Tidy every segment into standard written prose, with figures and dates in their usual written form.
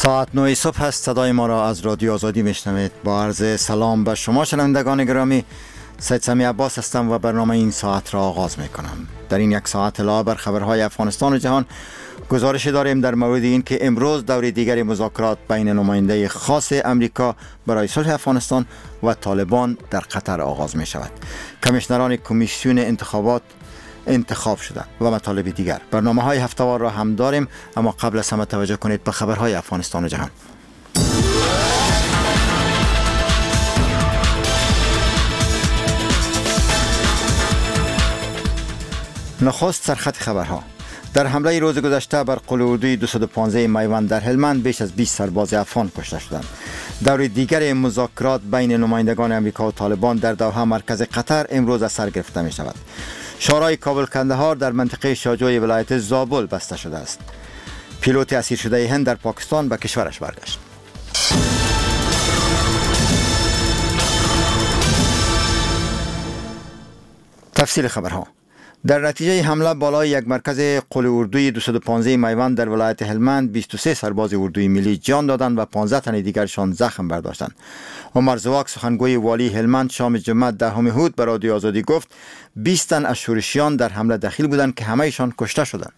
ساعت 9 صبح است. صدای ما را از رادیو آزادی میشنوید. با عرض سلام به شما شنوندگان گرامی، سید سمی عباس هستم و برنامه این ساعت را آغاز میکنم. در این یک ساعت علاوه بر خبرهای افغانستان و جهان، گزارش داریم در مورد این که امروز دور دیگر مذاکرات بین نماینده خاص امریکا برای صلح افغانستان و طالبان در قطر آغاز می شود. کمیشنران کمیسیون انتخابات انتخاب شدند و مطالب دیگر. برنامه‌های هفته‌وار را هم داریم، اما قبل از همه توجه کنید به خبرهای افغانستان و جهان. نخست سرخط خبرها. در حمله روز گذشته بر قل اردوی 215 میوند در هلمند بیش از 20 سرباز افغان کشته شدند. دور دیگر مذاکرات بین نمایندگان امریکا و طالبان در دوحه مرکز قطر امروز از سر گرفته می شود. شورای کابل کندهار در منطقه شاجوی ولایت زابل بسته شده است. پیلوت اسیر شده هند در پاکستان به کشورش برگشت. تفصیل خبرها. در نتیجه حمله بالای یک مرکز قل اردوی 215 میوند در ولایت هلمند 23 سرباز اردوی ملی جان دادند و 15 تن دیگرشان زخم برداشتند. عمر زواک سخنگوی والی هلمند شام جمعه 10 هود به رادیو آزادی گفت 20 تن از شورشیان در حمله دخیل بودند که همه‌شان کشته شدند.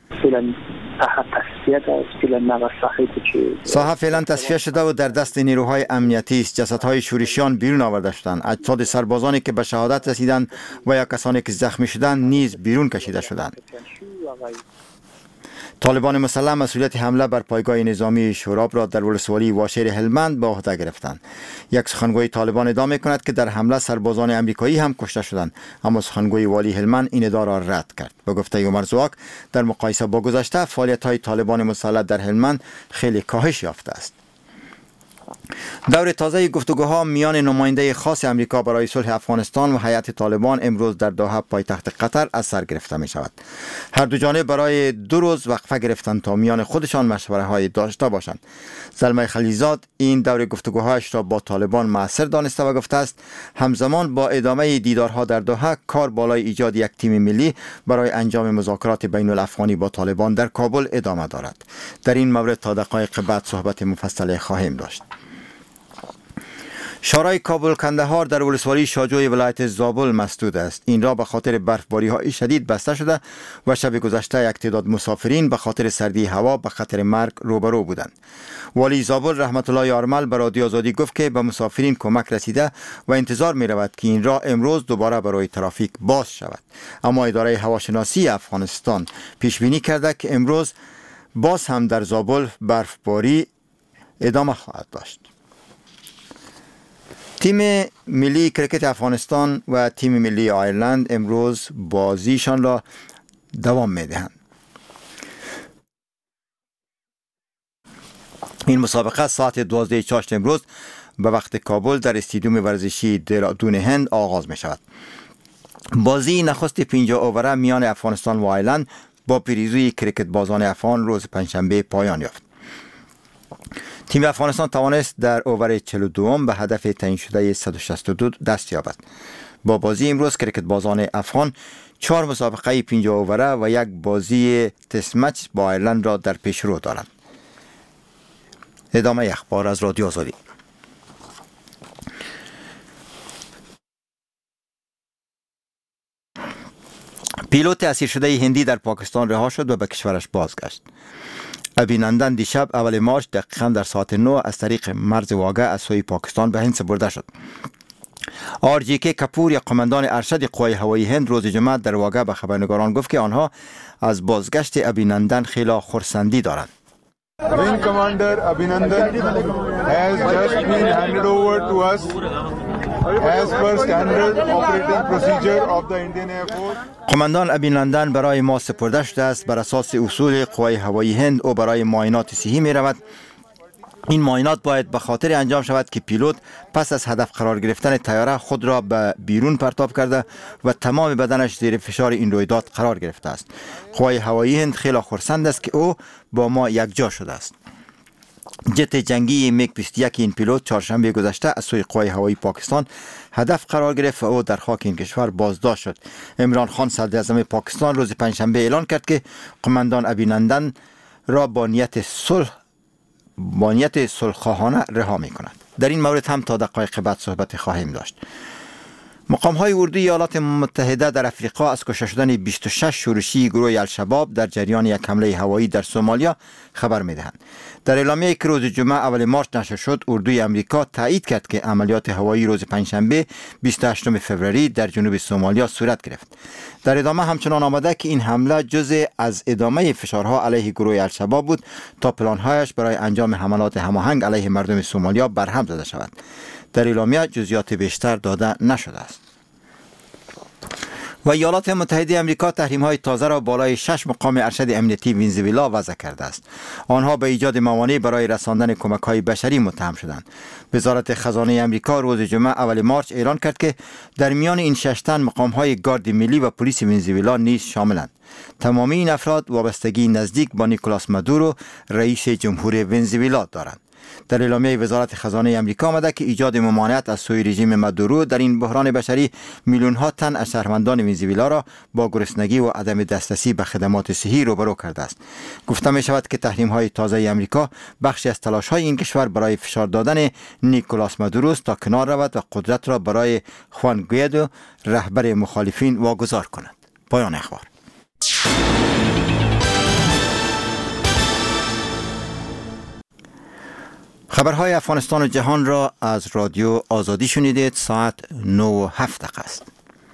ساحه فعلا تصفیه شده و در دست نیروهای امنیتی است. جسدهای شورشیان بیرون آورده شدند. اجساد سربازانی که به شهادت رسیدند و یا کسانی که زخمی شدند نیز بیرون کشیده شدند. طالبان مسلح مسئولیت حمله بر پایگاه نظامی شوراب را در ولسوالی واشیر هلمند به عهده گرفتند. یک سخنگوی طالبان ادعا می‌کند که در حمله سربازان آمریکایی هم کشته شدند، اما سخنگوی والی هلمند این ادعا را رد کرد. به گفته عمر زواک، در مقایسه با گذشته فعالیت‌های طالبان مسلح در هلمند خیلی کاهش یافته است. دور تازه گفتگوها میان نماینده خاص امریکا برای صلح افغانستان و هیئت طالبان امروز در دوحه پایتخت قطر از سر گرفته می شود. هر دو جانب برای 2 روز وقفه گرفتند تا میان خودشان مشوره های داشته باشند. زلمه خلیزاد این دور گفتگوهایش را با طالبان مؤثر دانسته و گفته است همزمان با ادامه دیدارها در دوحه کار بالای ایجاد یک تیم ملی برای انجام مذاکرات بین الافغانی با طالبان در کابل ادامه دارد. در این مورد تا دقایق بعد صحبت مفصل خواهیم داشت. شورای کابل کندهار در ولسوالی شاجوی ولایت زابل مسدود است. این را به خاطر برفباری‌های شدید بسته شده و شب گذشته یک تعداد مسافرین به خاطر سردی هوا به خطر مرگ روبرو بودند. والی زابل رحمت الله یارمل به رادیو آزادی گفت که به مسافرین کمک رسیده و انتظار می رود که این راه امروز دوباره برای ترافیک باز شود. اما اداره هواشناسی افغانستان پیش بینی کرده که امروز باز هم در زابل برفباری ادامه خواهد داشت. تیم ملی کرکت افغانستان و تیم ملی آیرلند امروز بازیشان را دوام می‌دهند. این مسابقه ساعت 12 چاشت امروز به وقت کابل در استادیوم ورزشی دهرادون هند آغاز می شود. بازی نخست 50 اووره میان افغانستان و آیرلند با پیروزی کرکت بازان افغان روز پنجشنبه پایان یافت. تیم افغانستان توانست در اوور 42 به هدف تعیین شده 162 دست یابد. با بازی امروز کرکت بازان افغان 4 مسابقه 50 اووره و یک بازی تست مچ با آیرلند را در پیش رو دارند. ادامه اخبار از رادیو آزادی. پیلوت اسیر شده هندی در پاکستان رها شد و به کشورش بازگشت. ابینندن دیشب اول مارچ دقیقاً در ساعت 9 از طریق مرز واگه از سوی پاکستان به هند سپرده شد. آرجیکی کپور یا قماندان ارشد قوای هوایی هند روز جمعه در واگه به خبرنگاران گفت که آنها از بازگشت ابینندن خیلی خرسندی دارند. Wing Commander Abhinandan has just been handed over to us as per standard operating procedure of the Indian Air Force. قماندان ابینندن برای ما سپرده شده است. بر اساس اصول قوای هوایی هند او برای معاینات صحی می رود. این معاینات باید به خاطر انجام شود که پیلوت پس از هدف قرار گرفتن طیاره خود را به بیرون پرتاب کرده و تمام بدنش زیر فشار این رویداد قرار گرفته است. قوای هوایی هند خیلی خرسند است که او با ما یکجا شده است. جت جنگی میگ 21 این پیلوت چهارشنبه گذشته از سوی قوای هوایی پاکستان هدف قرار گرفت و او در خاک این کشور بازداشت شد. عمران خان صدر اعظم پاکستان روز پنجشنبه اعلان کرد که قماندان ابینندن را با نیت صلح بانیت صلح‌خواهانه رها می‌کند. در این مورد هم تا دقایق بعد صحبت خواهیم داشت. مقام‌های اردوی ایالات متحده در افریقا از کشته شدن 26 شورشی گروه الشباب در جریان یک حمله هوایی در سومالیا خبر می‌دهند. در اعلامیه‌ای که روز جمعه اول مارس نشر شد، اردوی آمریکا تایید کرد که عملیات هوایی روز پنجشنبه 28 فوریه در جنوب سومالیا صورت گرفت. در ادامه همچنان آمده که این حمله جزء از ادامه فشارها علیه گروه الشباب بود تا پلان‌هایش برای انجام حملات هماهنگ علیه مردم سومالیا برهم زده شود. در اعلامیه جزئیات بیشتر داده نشده است. و ایالات متحده آمریکا تحریم‌های تازه را بالای 6 مقام ارشد امنیتی ونزوئلا وضع کرده است. آنها به ایجاد موانع برای رساندن کمک‌های بشری متهم شدند. وزارت خزانه آمریکا روز جمعه اول مارس اعلان کرد که در میان این 6 تن مقام‌های گارد ملی و پلیس ونزوئلا نیز شاملند. تمامی این افراد وابستگی نزدیک با نیکولاس مادورو رئیس جمهور ونزوئلا دارند. در اعلامیه وزارت خزانه آمریکا آمده که ایجاد ممانعت از سوی رژیم مادورو در این بحران بشری میلیون‌ها تن از شهروندان ونزوئلا را با گرسنگی و عدم دسترسی به خدمات صحی روبرو کرده است. گفته می شود که تحریم‌های تازه آمریکا بخشی از تلاش‌های این کشور برای فشار دادن نیکولاس مادورو است تا کنار رود و قدرت را برای خوان گویدو رهبر مخالفین واگذار کند. پایان اخبار. خبرهای افغانستان و جهان را از رادیو آزادی شنیدید. ساعت 9:07 است.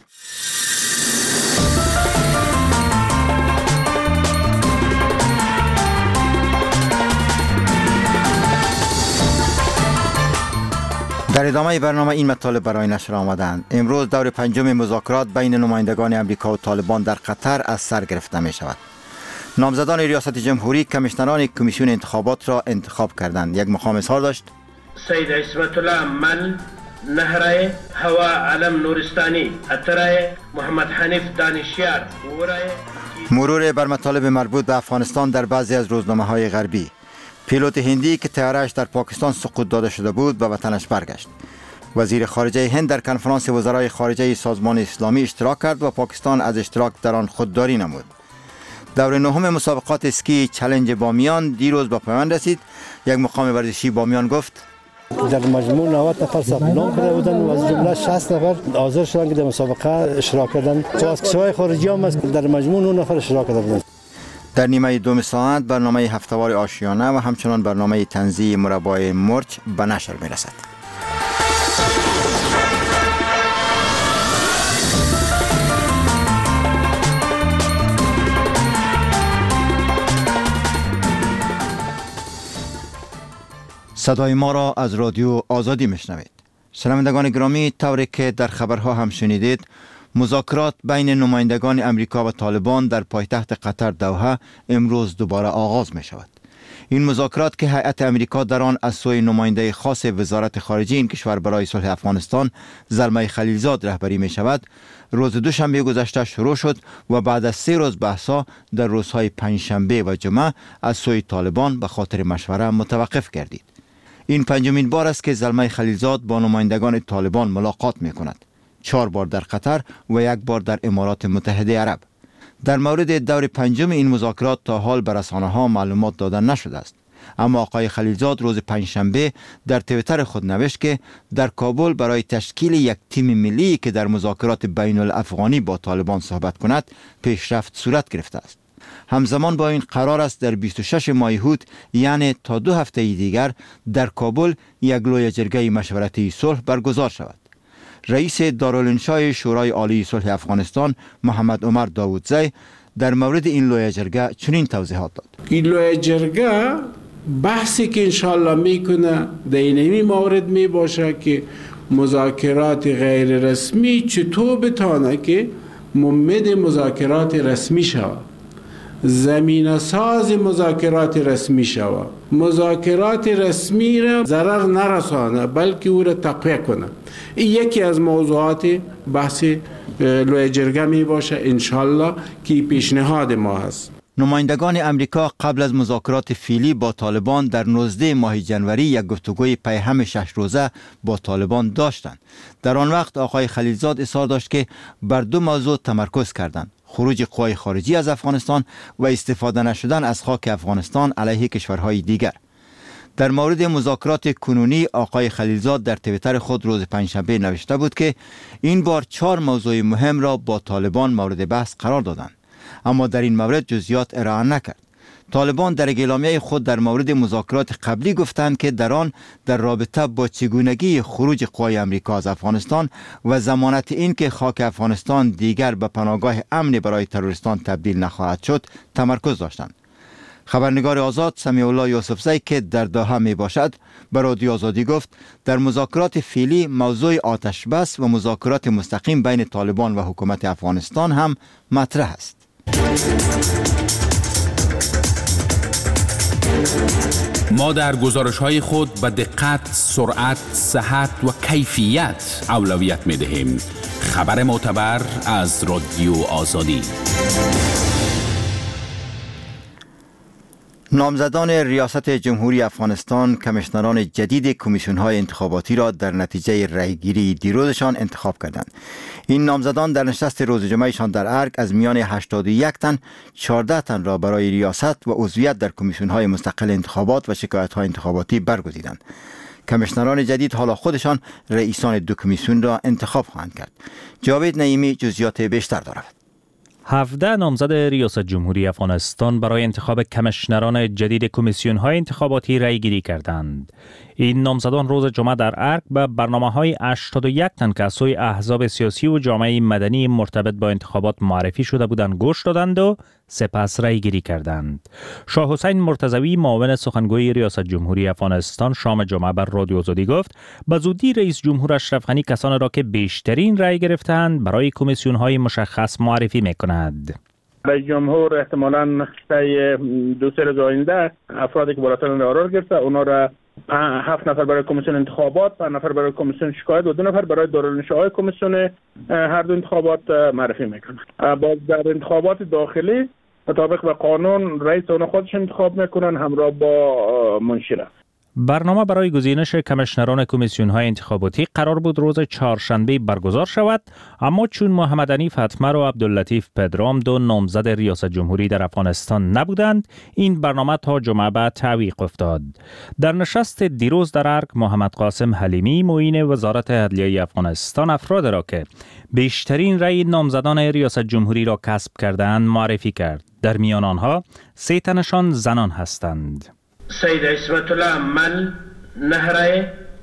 در ادامه برنامه این مطالب برای نشر آمدند. امروز دور پنجم مذاکرات بین نمایندگان آمریکا و طالبان در قطر از سر گرفته می شود. نامزدان ریاست جمهوری کمیشنران کمیسیون انتخابات را انتخاب کردند. یک مقام اظهار داشت: سید عصمت الله من، نهرای هوا علم نورستانی، اترای محمد حنیف دانشیار، مرور بر مطالب مربوط به افغانستان در بعضی از روزنامه‌های غربی. پیلوت هندی که طیاره‌اش در پاکستان سقوط داده شده بود به وطنش برگشت. وزیر خارجه هند در کنفرانس وزرای خارجه سازمان اسلامی اشتراک کرد و پاکستان از اشتراک در آن خودداری نمود. دور نهم مسابقات اسکی چالش بامیان دیروز به پایان رسید. یک مقام ورزشی بامیان گفت: در مجموع 90 نفر ثبت نام کرده بودند و از جمله 60 نفر حاضر شدند که در مسابقه اشتراک کردند. از کشورهای خارجی هم در مجموع 9 نفر اشتراک کرده بودند. در نیمه دوم ساعت برنامه هفتهوار آشیانه و همچنان برنامه طنزی مربای مرچ به نشر می‌رسد. صدای ما را از رادیو آزادی میشنوید. شنوندگان گرامی، طوری که در خبرها هم شنیدید، مذاکرات بین نمایندگان امریکا و طالبان در پایتخت قطر دوحه امروز دوباره آغاز می شود. این مذاکرات که هیئت امریکا در آن از سوی نماینده خاص وزارت خارجه این کشور برای صلح افغانستان زلمه خلیلزاد رهبری می شود، روز دوشنبه گذشته شروع شد و بعد از 3 روز بحث‌ها در روزهای پنجشنبه و جمعه از سوی طالبان به خاطر مشوره متوقف گردید. این پنجمین بار است که زلمه خلیلزاد با نمایندگان طالبان ملاقات می کند. 4 بار در قطر و 1 بار در امارات متحده عرب. در مورد دور پنجم این مذاکرات تا حال به رسانه‌ها معلومات داده نشده است. اما آقای خلیلزاد روز پنجشنبه در توییتر خود نوشت که در کابل برای تشکیل یک تیم ملی که در مذاکرات بین الافغانی با طالبان صحبت کند پیشرفت صورت گرفته است. همزمان با این قرار است در 26 مایهوت، یعنی تا 2 هفته دیگر، در کابل یک لوی جرگه مشورتی صلح برگزار شود. رئیس دارالانشای شورای عالی صلح افغانستان محمد عمر داودزی در مورد این لوی جرگه چنین توضیحات داد: این لوی جرگه بحثی که انشالله میکنه در این مورد می باشه که مذاکرات غیر رسمی چطور بتانه که ممد مذاکرات رسمی شود، زمینه ساز مذاکرات رسمی شود، مذاکرات رسمی را ضرر نرسانه بلکه او را تقویه کنه. این یکی از موضوعات بحث لوی جرگه می باشه انشالله که پیشنهاد ما هست. نمایندگان امریکا قبل از مذاکرات فعلی با طالبان در 19 ماه جنوری یک گفتگوی پیهم 6 روزه با طالبان داشتند. در آن وقت آقای خلیلزاد اصرار داشت که بر 2 موضوع تمرکز کردند: خروج قوای خارجی از افغانستان و استفاده نشدن از خاک افغانستان علیه کشورهای دیگر. در مورد مذاکرات کنونی آقای خلیلزاد در توییتر خود روز پنجشنبه نوشته بود که این بار 4 موضوع مهم را با طالبان مورد بحث قرار دادند، اما در این مورد جزئیات ارائه نکرد. طالبان در اعلامیه خود در مورد مذاکرات قبلی گفتند که در آن در رابطه با چگونگی خروج قوای آمریکا از افغانستان و ضمانت این که خاک افغانستان دیگر به پناهگاه امن برای تروریستان تبدیل نخواهد شد تمرکز داشتند. خبرنگار آزاد سمیع الله یوسفزی که در دوحه می باشد به رادیو آزادی گفت در مذاکرات فعلی موضوع آتش بس و مذاکرات مستقیم بین طالبان و حکومت افغانستان هم مطرح است. ما در گزارش‌های خود به دقت، سرعت، صحت و کیفیت اولویت می‌دهیم. خبر معتبر از رادیو آزادی. نامزدان ریاست جمهوری افغانستان کمیشنران جدید کمیسیون‌های انتخاباتی را در نتیجه رأیگیری دیروزشان انتخاب کردند. این نامزدان در نشست روز جمعهشان در ارگ از میان 81 تن 14 تن را برای ریاست و عضویت در کمیسیون‌های مستقل انتخابات و شکایت‌های انتخاباتی برگزیدند. کمیشنران جدید حالا خودشان رئیسان 2 کمیسیون را انتخاب خواهند کرد. جاوید نعیمی جزئیات بیشتر دارد. 17 نامزد ریاست جمهوری افغانستان برای انتخاب کمیشنران جدید کمیسیون‌های انتخاباتی رأی‌گیری کردند. این نامزدان روز جمعه در ارگ به برنامه‌های 81 تن که از سوی احزاب سیاسی و جامعه مدنی مرتبط با انتخابات معرفی شده بودند گوش دادند و سپس رأی‌گیری کردند. شاه حسین مرتضوی معاون سخنگوی ریاست جمهوری افغانستان شام جمعه بر رادیو آزادی گفت به زودی رئیس جمهور اشرف غنی کسانی را که بیشترین رأی گرفتند برای کمیسیون‌های مشخص معرفی می‌کند. رئیس جمهور احتمالاً طی 2-3 روز آینده افرادی که بالاتر قرار گرفته اونا را 7 نفر برای کمیسیون انتخابات، 5 نفر برای کمیسیون شکایت و 2 نفر برای دارالانشاهای کمیسیون هر دو انتخابات معرفی میکنند. باز در انتخابات داخلی مطابق به قانون رئیس اونا خودش انتخاب میکنن همراه با منشیره. برنامه برای گزینش کمیشنران کمیسیون‌های انتخاباتی قرار بود روز چهارشنبه برگزار شود، اما چون محمد حنیف حتمر و عبداللطیف پدرام 2 نامزد ریاست جمهوری در افغانستان نبودند، این برنامه تا جمعه بعد تعویق افتاد. در نشست دیروز در ارگ محمد قاسم حلیمی معین وزارت عدلیه افغانستان افراد را که بیشترین رأی نامزدان ریاست جمهوری را کسب کردند معرفی کرد. در میان آنها 3 تنشان زنان هستند. سید عصمت الله مل 9 رای،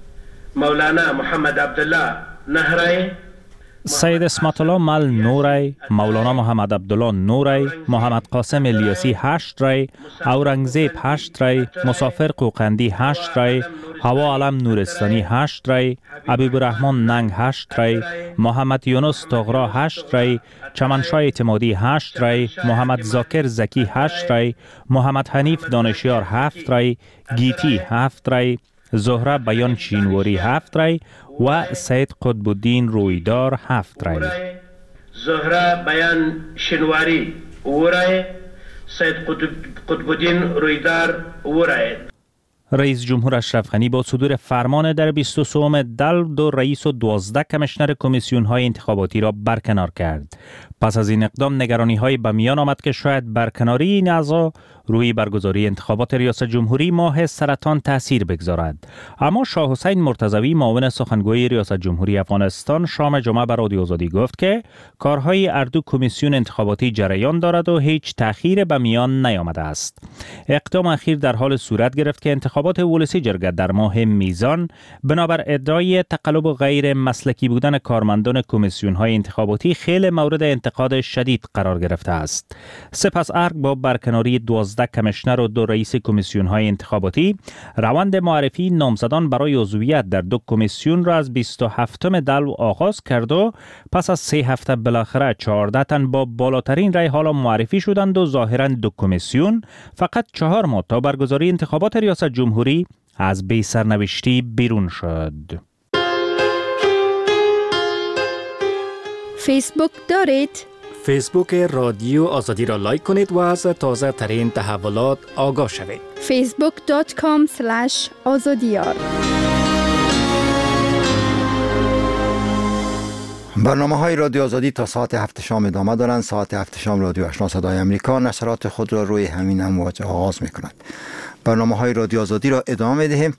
مولانا محمد عبدالله 9 رای، سید اسمت الله مل 9 رای، مولانا محمد عبدالله 9 رای، محمد قاسم الیاسی 8 رای، اورنگزیب 8 رای، مسافر قوقندی 8 رای، هوا علم نورستانی 8 رای، حبیب الرحمن ننگ 8 رای، محمد یونس طغرا 8 رای، چمنشاه اعتمادی 8 رای، محمد زاکر زکی 8 رای، محمد حنیف دانشیار 7 رای، گیتی 7 رای، زهره بیان شینواری 7 رای و سید قطب الدین رویدار 7 رای. زهره بیان شینواری او رای، سید قطب الدین رویدار او رای. رئیس جمهور اشرف غنی با صدور فرمان در 23 دل 2 رئیس و 12 کمیشنر کمیسیون‌های انتخاباتی را برکنار کرد. پس از این اقدام نگرانی‌های به میان آمد که شاید برکناری این اعضا روی برگزاری انتخابات ریاست جمهوری ماه سرطان تأثیر بگذارد. اما شاه حسین مرتضوی معاون سخنگوی ریاست جمهوری افغانستان شام جمعه بر رادیو آزادی گفت که کارهای اردو کمیسیون انتخاباتی جریان دارد و هیچ تأخیر به میان نیامده است. اقدام اخیر در حال صورت گرفت که انتخابات ولسی جرگه در ماه میزان بنابر ادعای تقلب و غیر مسلکی بودن کارمندان کمیسیون‌های انتخاباتی خیلی مورد انتقاد شدید قرار گرفته است. سپس ارگ با برکناری 12 کمیشنر و 2 رئیس کمیسیون‌های انتخاباتی روند معرفی نامزدان برای عضویت در 2 کمیسیون را از 27 دلو آغاز کرد و پس از 3 هفته بالاخره 14 تن با بالاترین رأی حالا معرفی شدند و ظاهراً 2 کمیسیون فقط 4 ماه تا برگزاری انتخابات ریاست جمهوری از بی سرنوشتی بیرون شد. فیسبوک دارید؟ فیسبوک رادیو آزادی را لایک کنید و از تازه ترین تحولات آگاه شوید. facebook.com/azadiyar. برنامه‌های رادیو آزادی تا ساعت 7 شام ادامه دارند. ساعت 7 شام رادیو آشنا صدای امریکا نشرات خود را روی همین امواج آغاز می‌کند. برنامه‌های رادیو آزادی را ادامه می‌دهیم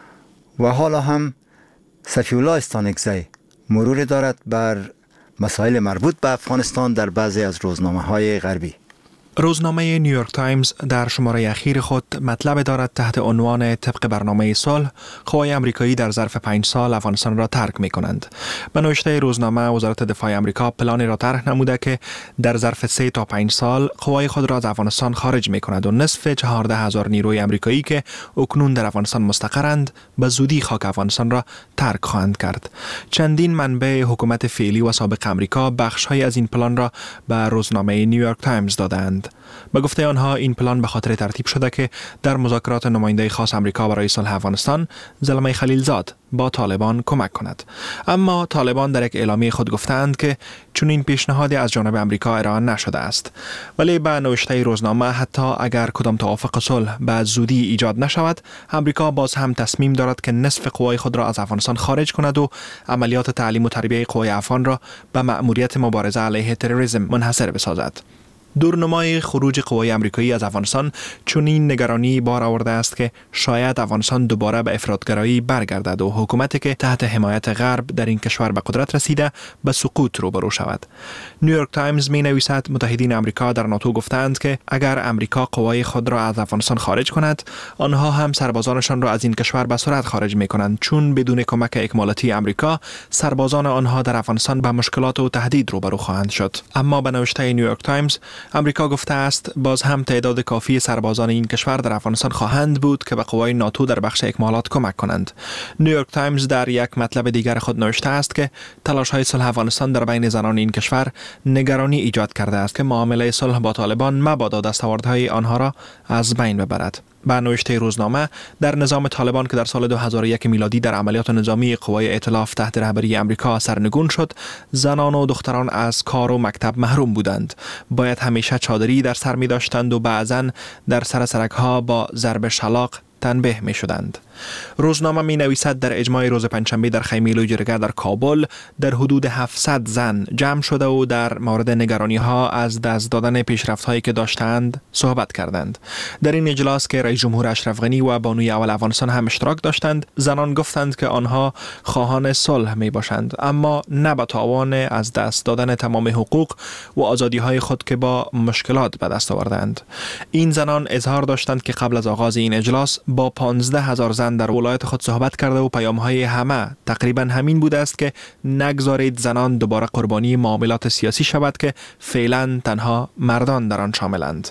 و حالا هم صفی الله استانکزی مرور دارد بر مسائل مربوط به افغانستان در بعضی از روزنامه‌های غربی. روزنامه نیویورک تایمز در شماره اخیر خود مطلب دارد تحت عنوان طبق برنامه صلح قوای آمریکایی در ظرف 5 سال افغانستان را ترک می کنند. به نوشته روزنامه وزارت دفاع آمریکا پلانی را طرح نموده که در ظرف 3 تا 5 سال قوای خود را از افغانستان خارج می کند و نصف 14,000 نیروی آمریکایی که اکنون در افغانستان مستقرند به زودی خاک افغانستان را ترک خواهند کرد. چندین منبع حکومت فعلی و سابق آمریکا بخش‌های از این پلان را به روزنامه نیویورک تایمز دادند. به گفته آنها این پلان به خاطر ترتیب شده که در مذاکرات نماینده خاص آمریکا برای صلح افغانستان زلمه خلیلزاد با طالبان کمک کند. اما طالبان در یک اعلامیه خود گفتند که چون این پیشنهادی از جانب آمریکا ارائه نشده است. ولی به نوشته روزنامه حتی اگر کدام توافق صلح به زودی ایجاد نشود، آمریکا باز هم تصمیم دارد که نصف قوای خود را از افغانستان خارج کند و عملیات تعلیم و تربیه قوای افغان را به مأموریت مبارزه علیه تروریسم منحصر بسازد. دورنمای خروج قوای آمریکایی از افغانستان چنین نگرانی بار آورده است که شاید افغانستان دوباره به افراطگرایی برگردد و حکومتی که تحت حمایت غرب در این کشور به قدرت رسیده به سقوط روبرو شود. نیویورک تایمز می نویسد متحدین آمریکا در ناتو گفتند که اگر آمریکا قوای خود را از افغانستان خارج کند، آنها هم سربازانشان را از این کشور به سرعت خارج می کنند، چون بدون کمک اکمالاتی آمریکا سربازان آنها در افغانستان به مشکلات و تهدید روبرو خواهند شد. اما به نوشته نیویورک تایمز آمریکا گفته است باز هم تعداد کافی سربازان این کشور در افغانستان خواهند بود که به قوای ناتو در بخش اکمالات کمک کنند. نیویورک تایمز در یک مطلب دیگر خود نوشته است که تلاش‌های صلح افغانستان در بین زنان این کشور نگرانی ایجاد کرده است که معامله صلح با طالبان مبادا دستاوردهای آنها را از بین ببرد. به نوشته روزنامه در نظام طالبان که در سال 2001 میلادی در عملیات نظامی قوای ائتلاف تحت رهبری آمریکا سرنگون شد، زنان و دختران از کار و مکتب محروم بودند. باید همیشه چادری در سر می داشتند و بعضاً در سرک‌ها با ضرب شلاق تنبیه می شدند. روزنامه می نویسد در اجماع روز پنجشنبه در خیمه لوجرگه در کابل در حدود 700 زن جمع شده و در مورد نگرانی ها از دست دادن پیشرفت هایی که داشتند صحبت کردند. در این اجلاس که رئیس جمهور اشرف غنی و بانوی اول افغانستان هم اشتراک داشتند، زنان گفتند که آنها خواهان صلح می باشند، اما نه به تاوان از دست دادن تمام حقوق و آزادی های خود که با مشکلات به دست آوردند. این زنان اظهار داشتند که قبل از آغاز این اجلاس با 15,000 زن در ولایت خود صحبت کرده و پیام‌های همه تقریبا همین بوده است که نگذارید زنان دوباره قربانی معاملات سیاسی شود که فعلا تنها مردان در آن شاملند.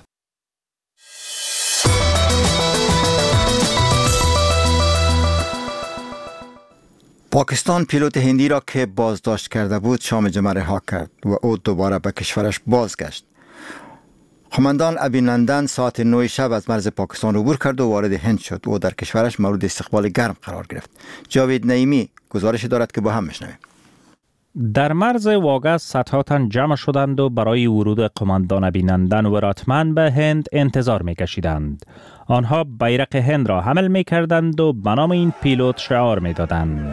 پاکستان پیلوت هندی را که بازداشت کرده بود شام جمعه رها کرد و او دوباره به کشورش بازگشت. قماندان ابینندن ساعت 9 شب از مرز پاکستان عبور کرد و وارد هند شد. او در کشورش مورد استقبال گرم قرار گرفت. جاوید نعیمی گزارش دارد که با هم میشنویم. در مرز واگه صدها تن جمع شدند و برای ورود قماندان ابینندن وراتمن به هند انتظار میکشیدند. آنها بیرق هند را حمل میکردند و به نام این پیلوت شعار میدادند.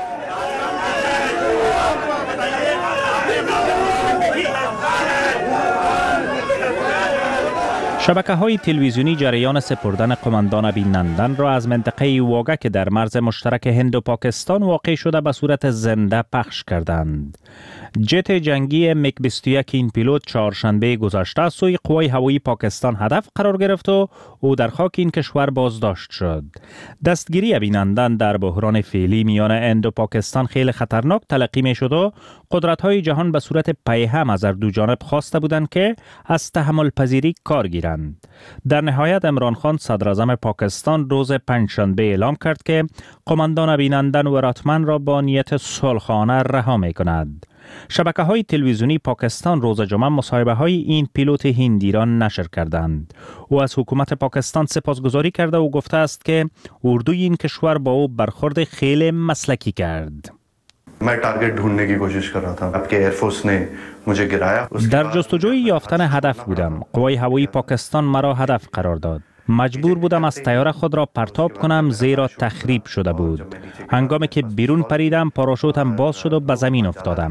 شبکه‌های تلویزیونی جریان سپردن قماندان ابینندن را از منطقه واگه که در مرز مشترک هند و پاکستان واقع شده به صورت زنده پخش کردند. جت جنگی میگ 21 این پیلوت چهارشنبه گذشته از سوی قوای هوایی پاکستان هدف قرار گرفت و او در خاک این کشور بازداشت شد. دستگیری ابینندن در بحران فعلی میان هند و پاکستان خیلی خطرناک تلقی می شد و قدرت‌های جهان به صورت پیهم از هر دو جانب خواسته بودند که از تحمل پذیری کار گیرند. در نهایت عمران خان صدر اعظم پاکستان روز پنجشنبه اعلام کرد که قماندان ابینندن وراتمن را با نیت صلحانه رها می کند. شبکه‌های تلویزیونی پاکستان روز جمعه مصاحبه‌های این پیلوت هندی را نشر کردند. او از حکومت پاکستان سپاسگزاری کرده و گفته است که اردوی این کشور با او برخورد خیلی مسلکی کرد. मैं टारगेट ढूंढने की कोशिश कर रहा था आपके एयरफोर्स ने मुझे गिराया در جستجوی یافتن هدف بودم. قوای هوایی پاکستان مرا هدف قرار داد. مجبور بودم از طیاره خود را پرتاب کنم زیرا تخریب شده بود. هنگامی که بیرون پریدم پاراشوتم باز شد و به زمین افتادم.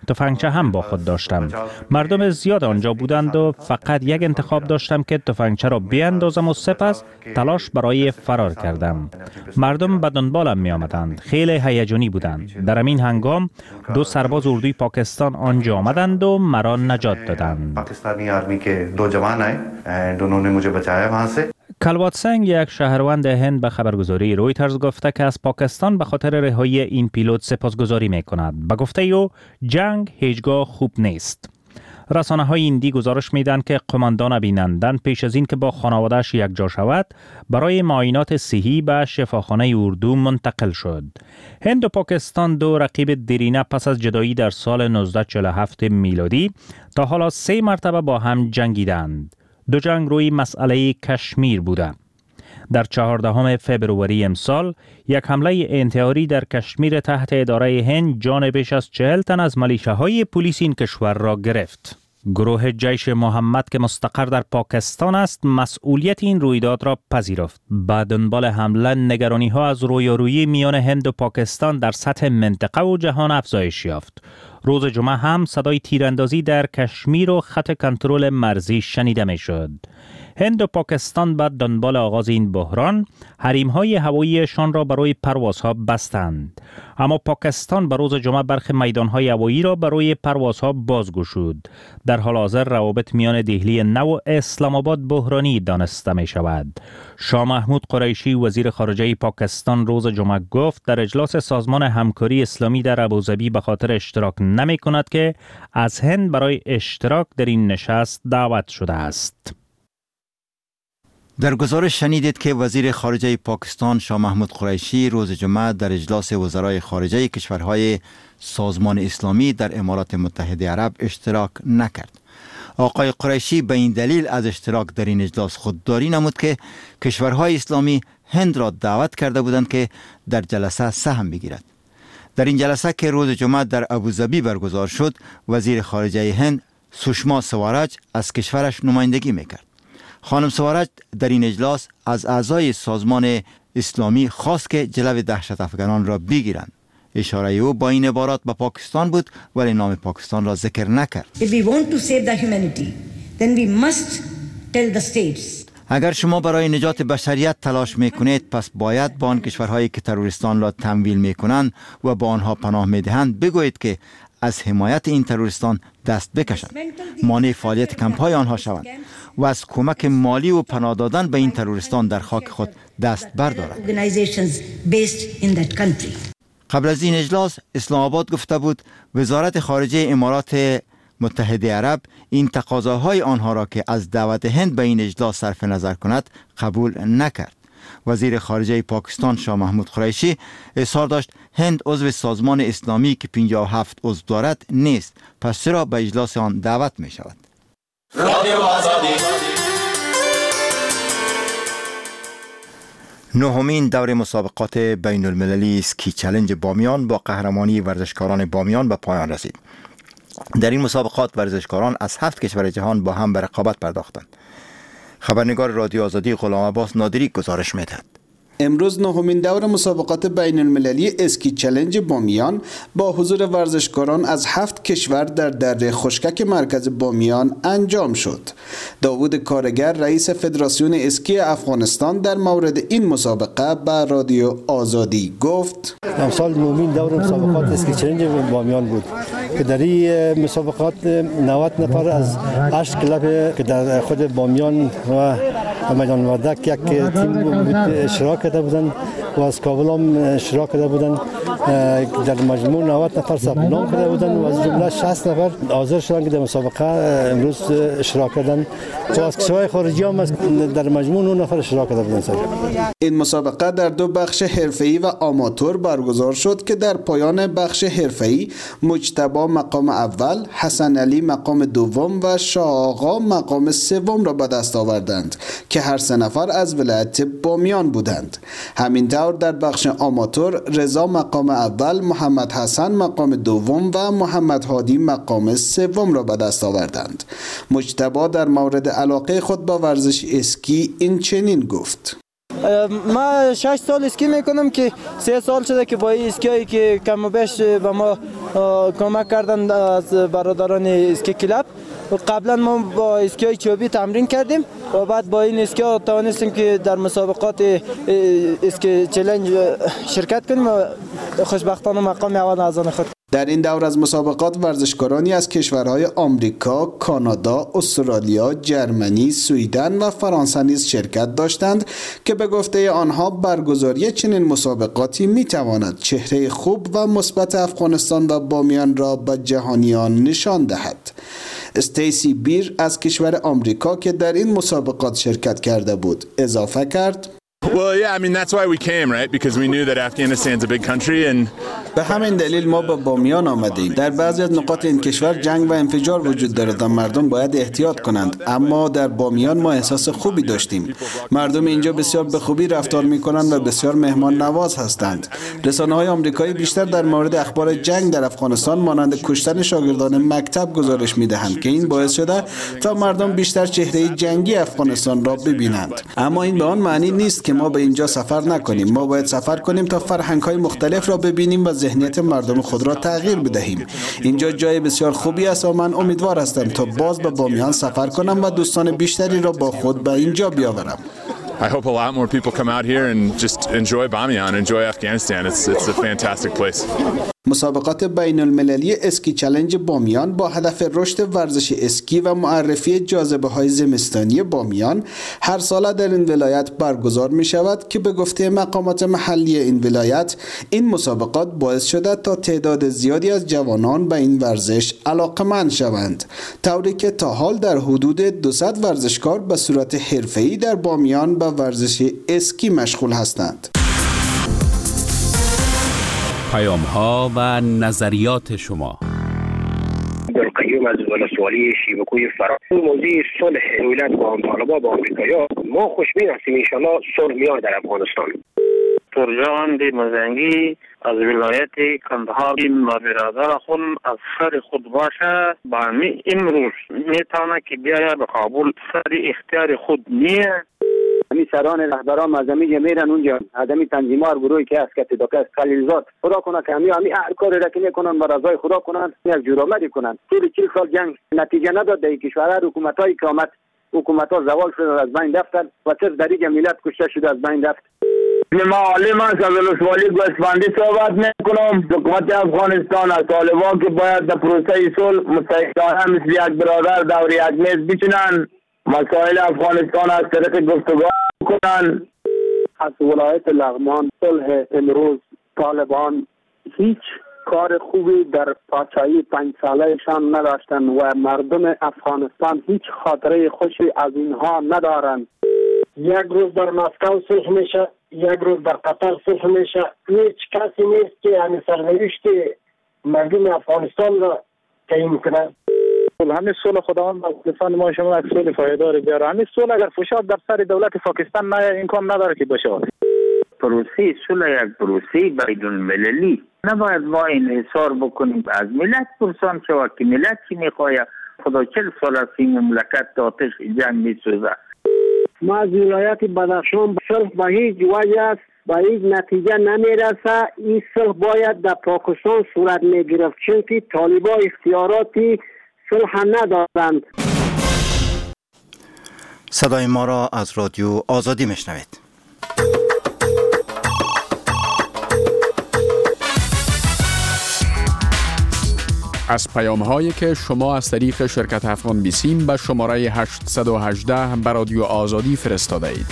تفنگچه هم با خود داشتم. مردم زیاد آنجا بودند و فقط یک انتخاب داشتم که تفنگچه را بیاندازم و سپس تلاش برای فرار کردم. مردم به دنبالم می آمدند. خیلی هیجانی بودند. در این هنگام 2 سرباز اردوی پاکستان آنجا آمدند و مرا نجات دادند. पाकिस्तानी आर्मी के 2 जवान आए एंड उन्होंने मुझे बचाया वहां से. کلوات سنگ، یک شهروند هند، به خبرگزاری رویترز گفته که از پاکستان به خاطر رهایی این پیلوت سپاسگزاری می کند. به گفته او جنگ هیچگاه خوب نیست. رسانه های هندی گزارش میدن که قماندان بینندن پیش از این که با خانواده‌اش یکجا شود برای معاینات صحی به شفاخانه اردو منتقل شد. هند و پاکستان 2 رقیب دیرینه پس از جدایی در سال 1947 میلادی تا حالا 3 مرتبه با هم جنگیدند. 2 جنگ روی مسئله کشمیر بوده. در 14 فبروری امسال یک حمله انتحاری در کشمیر تحت اداره هند جان بیش از 40 تن از ملیشه‌های پلیس این کشور را گرفت. گروه جیش محمد که مستقر در پاکستان است مسئولیت این رویداد را پذیرفت. به دنبال حمله نگرانی‌ها از رویارویی میان هند و پاکستان در سطح منطقه و جهان افزایش یافت. روز جمعه هم صدای تیراندازی در کشمیر و خط کنترل مرزی شنیده می شد. هند و پاکستان بعد دنبال آغاز این بحران حریم‌های هواییشان را برای پروازها بستند. اما پاکستان به روز جمعه برخی میدان‌های هوایی را برای پروازها بازگشود. در حال حاضر روابط میان دهلی نو و اسلام آباد بحرانی دانسته می شود. شاه محمود قریشی وزیر خارجه پاکستان روز جمعه گفت در اجلاس سازمان همکاری اسلامی در ابوظبی به خاطر اشتراک نمی کند که از هند برای اشتراک در این نشست دعوت شده است. در گزارش شنیدید که وزیر خارجه پاکستان شاه محمود قریشی روز جمعه در اجلاس وزرای خارجه کشورهای سازمان اسلامی در امارات متحده عرب اشتراک نکرد. آقای قریشی به این دلیل از اشتراک در این اجلاس خودداری نمود که کشورهای اسلامی هند را دعوت کرده بودند که در جلسه سهم بگیرد. در این جلسه که روز جمعه در ابوظبی برگزار شد، وزیر خارجه هند سوشما سوارج از کشورش نمایندگی میکرد. خانم سوارج در این اجلاس از اعضای سازمان اسلامی خواست که جلو دهشت افغانان را بگیرند. اشاره او با این عبارات به پاکستان بود ولی نام پاکستان را ذکر نکرد. اگر شما برای نجات بشریت تلاش میکنید پس باید با آن کشورهایی که تروریستان را تمویل میکنند و با آنها پناه میدهند بگویید که از حمایت این تروریستان دست بکشند، مانع فعالیت کمپ‌های آنها شوند و از کمک مالی و پناه دادن به این تروریستان در خاک خود دست بردارند. قبل از این اجلاس اسلام آباد گفته بود وزارت خارجه امارات متحده عرب این تقاضاهای آنها را که از دعوت هند به این اجلاس صرف نظر کند قبول نکرد. وزیر خارجه پاکستان شاه محمود قریشی اظهار داشت هند عضو سازمان اسلامی که 57 عضو دارد نیست، پس چرا به اجلاس آن دعوت می شود؟ نهمین دور مسابقات بین المللی اسکی چالش بامیان با قهرمانی ورزشکاران بامیان به پایان رسید. در این مسابقات ورزشکاران از 7 کشور جهان با هم به رقابت پرداختند. خبرنگار رادیو آزادی غلام عباس نادری گزارش می‌دهد. امروز نهمین دور مسابقات بین المللی اسکی چالش بامیان با حضور ورزشکاران از 7 کشور در دره خشکک مرکز بامیان انجام شد. داوود کارگر رئیس فدراسیون اسکی افغانستان در مورد این مسابقه به رادیو آزادی گفت: امسال نهمین دور مسابقات اسکی چالش بامیان بود که در این مسابقات 90 نفر از 8 کلب که در خود بامیان و میدان وردک یک تیم اشتراک کرده بودند و از کابل هم اشتراک کرده بودند. در مجموع 90 نفر ثبت نام کرده بودند و از جمله 60 نفر حاضر شدند که در مسابقه امروز اشتراک کردند و از کشورهای خارجی هم در مجموع 9 نفر اشتراک کرده بودند. این مسابقه در 2 بخش حرفه‌ای و آماتور برگزار شد که در پایان بخش حرفه‌ای مجتبی مقام اول، حسن علی مقام دوم و شاه آقا مقام سوم را به دست آوردند که هر 3 نفر از ولایت بامیان بودند. همینطور در بخش آماتور رضا مقام اول، محمد حسن مقام دوم و محمد هادی مقام سوم را به دست آوردند. مجتبی در مورد علاقه خود با ورزش اسکی این چنین گفت: ما 6 سال اسکی میکنم که 3 سال شده که با اسکیایی که کم و بیش به ما کمک کردن از برادران اسکی کلاب. قبلا ما با اسکی‌های چوبی تمرین کردیم و بعد با این اسکی توانستیم که در مسابقات اسکی چالش شرکت کنیم و خوشبختانه مقام اول از آن خود. در این دور از مسابقات ورزشکارانی از کشورهای آمریکا، کانادا، استرالیا، جرمنی، سوئدن و فرانسه نیز شرکت داشتند که به گفته آنها برگزاری چنین مسابقاتی میتواند چهره خوب و مثبت افغانستان و بامیان را به جهانیان نشان دهد. استیسی بیر از کشور آمریکا که در این مسابقات شرکت کرده بود اضافه کرد: Well, yeah, I mean that's why we came, right? Because we knew that Afghanistan's a big country and به همین دلیل ما به بامیان آمدیم. در بعضی از نقاط این کشور جنگ و انفجار وجود دارد و مردم باید احتیاط کنند، اما در بامیان ما احساس خوبی داشتیم. مردم اینجا بسیار به خوبی رفتار می‌کنند و بسیار مهمان نواز هستند. رسانه‌های آمریکایی بیشتر در مورد اخبار جنگ در افغانستان مانند کشتن شاگردان مکتب گزارش می‌دهند که این باعث شده تا مردم بیشتر چهره جنگی افغانستان را ببینند. اما این به آن معنی نیست که ما به اینجا سفر نکنیم. ما باید سفر کنیم تا فرهنگ‌های مختلف را ببینیم و ذهنیت مردم خود را تغییر بدهیم. اینجا جای بسیار خوبی است و من امیدوار هستم تا باز به بامیان سفر کنم و دوستان بیشتری را با خود به اینجا بیاورم. I hope a lot more people come out here and just enjoy Bamiyan, enjoy Afghanistan. It's a fantastic place. مسابقات بین المللی اسکی چالش بامیان با هدف رشد ورزش اسکی و معرفی جاذبه‌های زمستانی بامیان هر سال در این ولایت برگزار می شود که به گفته مقامات محلی این ولایت این مسابقات باعث شده تا تعداد زیادی از جوانان به این ورزش علاقه‌مند شوند، طوری که تا حال در حدود 200 ورزشکار به صورت حرفه‌ای در بامیان به ورزش اسکی مشغول هستند. پیام‌ها و نظریات شما. عبدالقیوم از ولسوالی شیبکوی فرا. موضوع صلح ولایت با طالبان با آمریکایی‌ها ما خوشبین هستیم، ان شاءالله صلح میاد در افغانستان. ترجان دی مزنگی از ولایت کندهار این برادر خون از سر خود باشه با امروز میتونه که بیاید به کابل سر اختیار خود نیه. همی سران رهبران مذهبی میرن اونجا، آدمی تنظیمار گروهی که از کتیداک از خلیلزاد خدا کنه که همی هر کاری را که میکنن بر رضای خدا کنن، یک جرمتی کنن. 40 سال جنگ نتیجه نداد. در کشورها حکومت‌های که آمد، حکومت‌ها زوال شد از بین رفتن و چه دریج ملت کشته شده از بین رفت. معلم از ولسوالی گوسفندی صحبت میکنم. حکومت افغانستان از طالبان که باید در پروسه صلح مستحقانه مثل یک برادر دور یک میز بشینن، مسائل افغانستان از طریق گفتگو کنن. از ولایت لغمان صلح امروز طالبان هیچ کار خوبی در پادشاهی 5 سالهشان نداشتن و مردم افغانستان هیچ خاطره خوشی از اینها ندارند. یک روز در مسکو صلح میشه، یک روز در قطر صلح میشه. هیچ کسی نیست که همین سرنوشت مردم افغانستان را تعیین کنه. همین صلح خداوند افغانستان ما شما یک صلح پایدار بیاره. همین صلح اگر فشار در سر دولت پاکستان نه امکان نداره که بشه. پروسه صلح یک پروسه بین المللی نباید ما انحصار بکنیم از ملت پرسان شود که ملت چی میخواه. خدا 40 سال از این مملکت آتش جنگ میسوزه. ما از ولایت بدخشان صلح به هیچ وجه است به هیچ نتیجه نمیرسه. این صلح باید در پاکستان صورت میگرفت چون که طالبان اختیاراتی صلح ندارند. صدای ما را از رادیو آزادی میشنوید. از پیام‌هایی که شما از طریق شرکت افغان بیسیم به شماره 818 به رادیو آزادی فرستاده اید.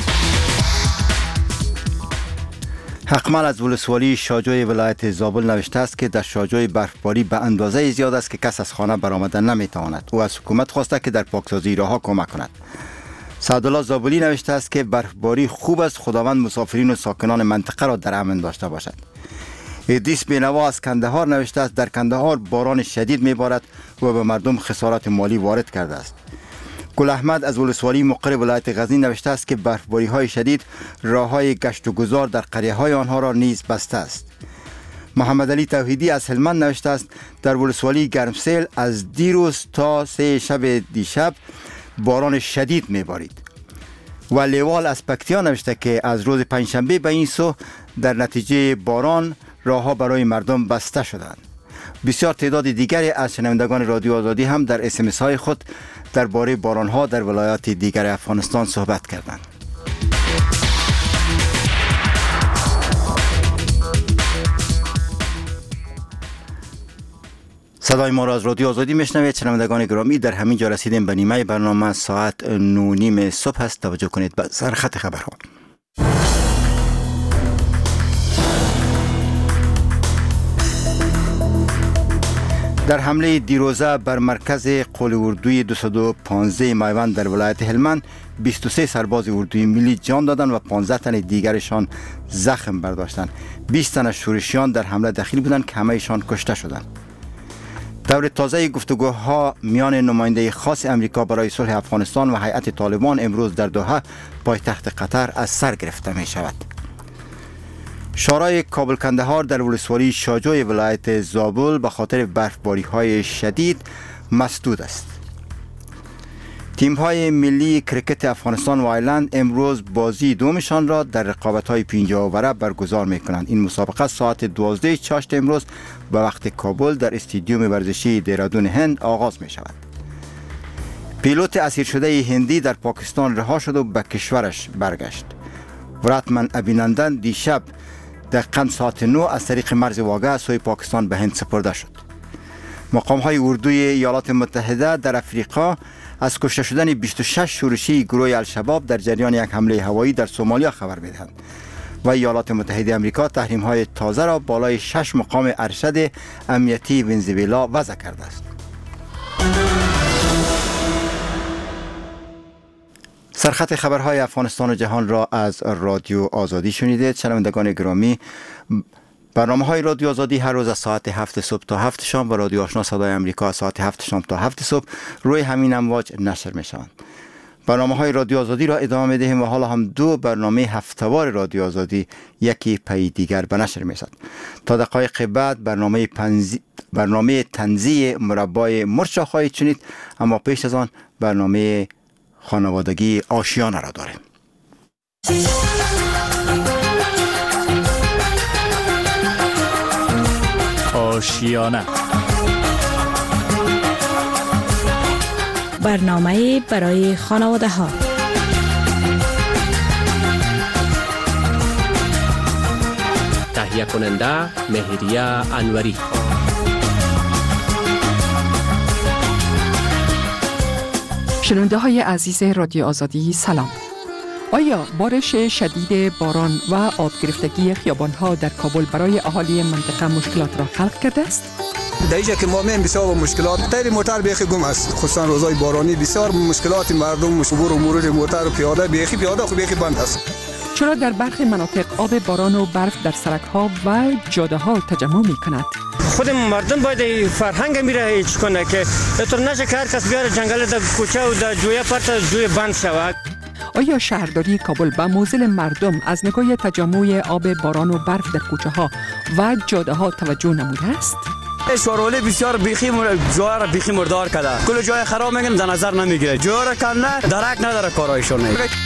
حقمل از ولسوالی شاجوی ولایت زابل نوشته است که در شاجوی برفباری به اندازه زیاد است که کس از خانه برآمدن نمیتواند. او از حکومت خواسته که در پاکسازی راه‌ها کمک کند. سعدالله زابلی نوشته است که برفباری خوب است، خداوند مسافرین و ساکنان منطقه را در امن داشته باشد. ادریس بینوا از کندهار نوشته است در کندهار باران شدید میبارد و به مردم خسارات مالی وارد کرده است. گل احمد از ولسوالی مقر ولایت غزنی نوشته است که برفباری های شدید راه های گشت و گذار در قریه های آنها را نیز بسته است. محمد علی توحیدی از هلمند نوشته است در ولسوالی گرمسیل از دیروز تا 3 شب دیشب باران شدید میبارید. و لیوال از پکتیا نوشته که از روز پنجشنبه به این سو در نتیجه باران راه‌ها برای مردم بسته شدند. بسیار تعداد دیگری از شنوندگان رادیو آزادی هم در اسمس های خود درباره بارانها در ولایات دیگر افغانستان صحبت کردند. صدای ما را از رادیو آزادی میشنوید. شنوندگان گرامی، در همین جا رسیدیم به نیمه برنامه. ساعت 9:30 صبح است. توجه کنید به سرخط خبرها. در حمله دیروزه بر مرکز قول اردوی 215 میوند در ولایت هلمند 23 سرباز اردوی ملی جان دادند و 15 تن دیگرشان زخم برداشتند. 20 تن شورشیان در حمله دخیل بودند که همه‌شان کشته شدند. دور تازه گفتگوها میان نماینده خاص امریکا برای صلح افغانستان و هیئت طالبان امروز در دوحه پایتخت قطر از سر گرفته می شود. شورای کابل کندهار در ولسوالی شاجوی ولایت زابل به خاطر برفباری های شدید مسدود است. تیم های ملی کرکت افغانستان و آیرلند امروز بازی دومشان را در رقابت های 50 اوره برگزار می کنند. این مسابقه ساعت 12 چاشت امروز به وقت کابل در استادیوم ورزشی دیرادون هند آغاز می شود. پیلوت اسیر شده هندی در پاکستان رها شد و به کشورش برگشت. وراتمن ابینندن دیشب دقیقاً ساعت 9 از طریق مرز واگه سوی پاکستان به هند سپرده شد. مقام های اردوی ایالات متحده در افریقا از کشته شدن 26 شورشی گروه الشباب در جریان یک حمله هوایی در سومالیا خبر می‌دهند و ایالات متحده آمریکا تحریم های تازه را بالای 6 مقام ارشد امنیتی ونزوئلا وضع کرده است. سرخط خبرهای افغانستان و جهان را از رادیو آزادی شنیدید. شنوندگان گرامی، برنامه‌های رادیو آزادی هر روز از ساعت 7 صبح تا 7 شام و رادیو آشنا صدای آمریکا از ساعت 7 شام تا 7 صبح روی همین امواج نشر می‌شوند. برنامه‌های رادیو آزادی را ادامه می‌دهیم و حالا هم 2 برنامه هفته‌وار رادیو آزادی یکی پی دیگر به نشر می‌رسد. تا دقایق بعد برنامه تنزیه مربای مرچ خواهید شنید، اما پیش از آن برنامه خانوادگی آشیانه را داریم. آشیانه، برنامه برای خانواده ها. تهیه کننده مهریه انوری. شنونده های عزیز رادیو آزادی سلام. آیا بارش شدید باران و آب گرفتگی خیابان‌ها در کابل برای اهالی منطقه مشکلات را خلق کرده است؟ در اینجا که ما می‌بینیم بسیار مشکلات، تیر موتر بیخی گم است، خصوصا روزهای بارانی بسیار مشکلات مردم، عبور و مرور موتر و پیاده بیخی بند است. چرا در برخی مناطق آب باران و برف در سرک‌ها و جاده‌ها تجمع می‌کند؟ خود مردم باید فرهنگ میره هیچ کنه که اینطور نشه که هر کس بیاره جنگل در کوچه و در جویه پرت جوی بند شود. آیا شهرداری کابل به موزل مردم از نگاه تجمع آب باران و برف در کوچه ها و جاده ها توجه نموده است؟ شورولی بسیار جای را بیخی مردار کرده. کل جای خراب میگن در نظر نمیگیره. جای را کنه درک نداره کارایشون.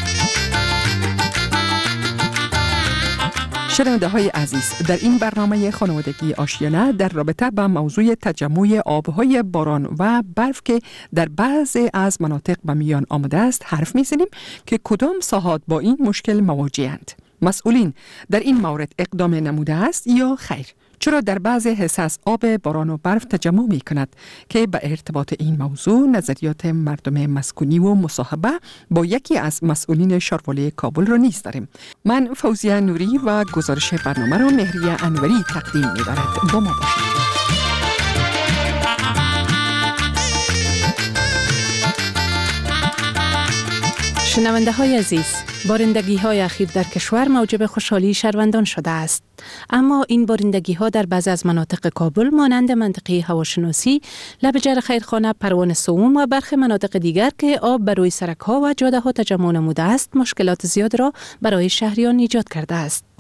شنونده های عزیز، در این برنامه خانوادگی آشیانه در رابطه با موضوع تجمع آبهای باران و برف که در بعضی از مناطق به میان آمده است حرف میزنیم که کدام ساحات با این مشکل مواجه‌اند. مسئولین در این مورد اقدام نموده است یا خیر؟ چرا در بعضی حصص آب باران و برف تجمع می کند که به ارتباط این موضوع نظریات مردم مسکونی و مصاحبه با یکی از مسئولین شاروالی کابل را نیز داریم. من فوزیه نوری و گزارش برنامه را مهریه انوری تقدیم می دارد. با ما باشید. شنونده های عزیز، بارندگی های اخیر در کشور موجب خوشحالی شهروندان شده است. اما این بارندگی ها در بعضی از مناطق کابل مانند منطقه هواشناسی، لبجر خیرخانه، پروان سوم و برخی مناطق دیگر که آب بر روی سرک ها و جاده ها تجمع نموده است، مشکلات زیاد را برای شهریان ایجاد کرده است.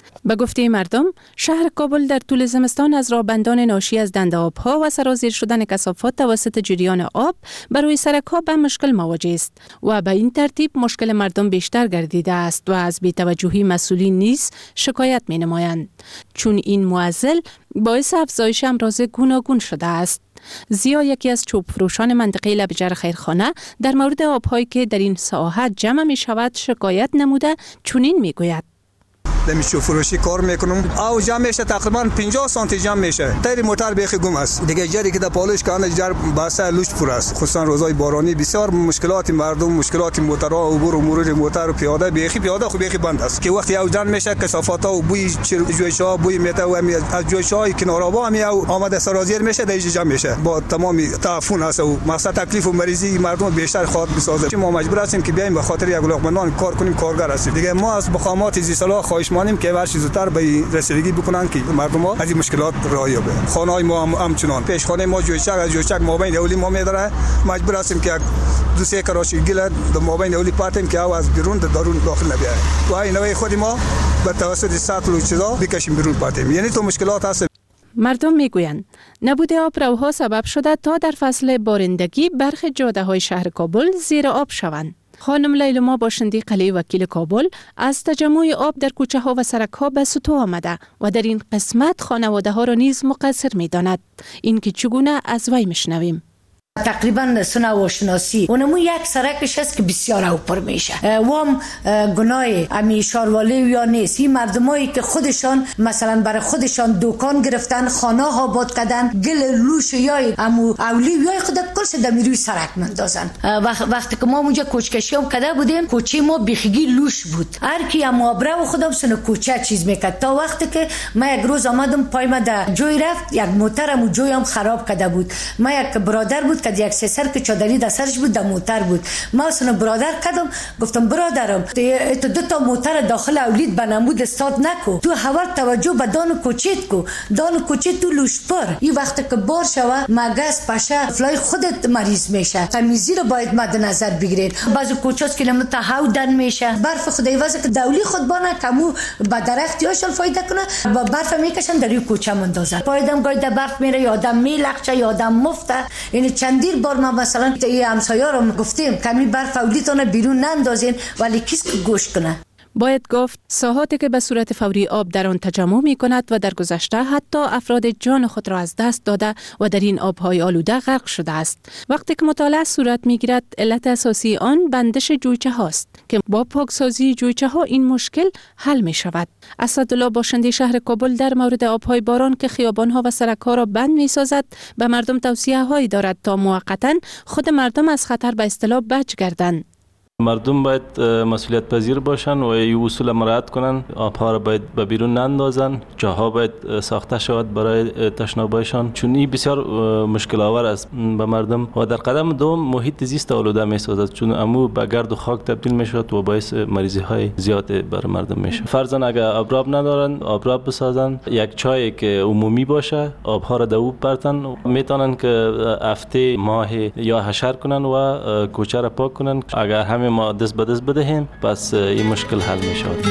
به گفته مردم، شهر کابل در طول زمستان از راهبندان ناشی از دنده‌آب‌ها و سرازیر شدن کثافات توسط جریان آب برای سرک‌ها به مشکل مواجه است و به این ترتیب مشکل مردم بیشتر گردیده است و از بی‌توجهی مسئولین نیز شکایت می‌نمایند، چون این معضل باعث افزایش امراض گوناگون شده است. زیا، یکی از چوب فروشان منطقه لبجر خیرخانه، در مورد آب‌هایی که در این ساحت جمع می‌شود شکایت نموده چنین می‌گوید: دمیشو فروشی کار میکنم او جمع میشه تقریبا 50 سانتی جمع میشه تیر موتر بیخی گم است دیگه جری که در پالش کنه جر باسه لوش پر است خصوصا روزای بارانی بسیار مشکلات مردم مشکلات موترها عبور و مرور موتر و پیاده پیاده خوب بیخی بند است که وقتی او جمع میشه کثافات و بوی جویشا بوی میته و از جویشای کنارابا هم او آمده سرازیر میشه در جمع میشه با تمام تعفن است و مقصد تکلیف و مریضی مردم بیشتر خاطر بسازه ما مجبور هستیم که بیایم به خاطر یک علاقمندان کار کنیم کارگر هستیم دیگه ما از مقامات زی صلاح خواهش مانیم که ورشی زودتر به رسیدگی بکنن که مردم ها از این مشکلات راه یابه. خانه‌های ما همچنان پیشخانه ما جویچک مابین اولی ما میداره مجبور هستیم که دو سه کراشی گل در مابین اولی پاتیم که او از بیرون درون داخل نبیاره و این نوع خود ما به توسط سطل و چیزا بکشیم بیرون پاتیم یعنی تو مشکلات هست. مردم میگویند نبود آبروها سبب شده تا در فصل بارندگی برخی جاده‌های شهر کابل زیر آب شوند. خانم لیلما باشندی قلعه وکیل کابل از تجمع آب در کوچه ها و سرک ها به سطوح آمده و در این قسمت خانواده ها را نیز مقصر می داند. این که چگونه از وی میشنویم. تقریبا سنه و شناسی اونمو یک سرکش هست که بسیار اوپر میشه وام گناه امی شاروالی یا نیست این مردمایی که خودشان مثلا برای خودشان دکان گرفتن خانه ها آباد کردن گل لوش یا امو اولی یا خود کلش دمیروی سرک مندازن وقتی که ما اونجا کوچکشی هم کده بودیم کوچه ما بیخیگی لوش بود هر کی امو ابره و خودم سن کوچه چیز میکرد تا وقتی که ما یک روز آمدم پای ما در جوی رفت یک موترم و جوی هم خراب کده بود ما یک برادر بود که یک سر که چادری در سرش بود در موتر بود ما اصلا برادر کردم گفتم برادرم تو دو تا موتر داخل اولید بنمود استاد نکو تو حوال توجه به دان کوچیت کو دان کوچیت تو لوشپر این وقت که بار شوه مگس پشه فلای خودت مریض میشه تمیزی رو باید مد نظر بگیرید بعضی کوچاست کیلومتر هاودن میشه برف خدای واسه که دولی خود بانه کمو با درختیاشون فایده کنه با برف میکشن در این کوچه مندازن پایدم گاهی در برف میره یادم میلخچه یادم مفته یعنی چندین بار ما مثلا یه همسایه رو گفتیم کمی برف اولیتون بیرون نندازین ولی کس که گوش کنه. باید گفت ساحاتی که به صورت فوری آب در آن تجمع می کند و در گذشته حتی افراد جان خود را از دست داده و در این آبهای آلوده غرق شده است. وقتی که مطالعه صورت می گیرد علت اساسی آن بندش جویچه هاست که با پاکسازی جویچه ها این مشکل حل می شود. اسدالله باشنده شهر کابل در مورد آبهای باران که خیابان ها و سرک ها را بند می سازد به مردم توصیه هایی دارد تا موقتا خود مردم از خطر به اصطلاح بچ گردند. مردم باید مسئولیت پذیر باشن و این اصول مراعات کنن آبها را باید به بیرون نندازن جاها باید ساخته شود برای تشنابایشان چون این بسیار مشکل آور است به مردم و در قدم دوم محیط زیست آلوده می سازد چون امو به گرد و خاک تبدیل می شود و باعث مریضی های زیاد بر مردم می شود فرضاً اگر آبراب ندارن آبراب بسازن یک چای که عمومی باشه آبها را دو برتن میتونن که هفته ماه یا حشر کنن و کوچه را پاک کنن اگر همه ما دست به دست بدهیم پس این مشکل حل می شود.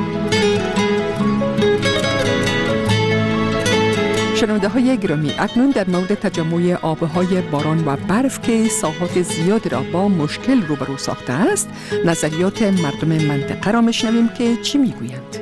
شنونده های گرامی اکنون در مورد تجمع آبهای باران و برف که ساحات زیاد را با مشکل روبرو ساخته است نظریات مردم منطقه را میشنویم که چی میگویند.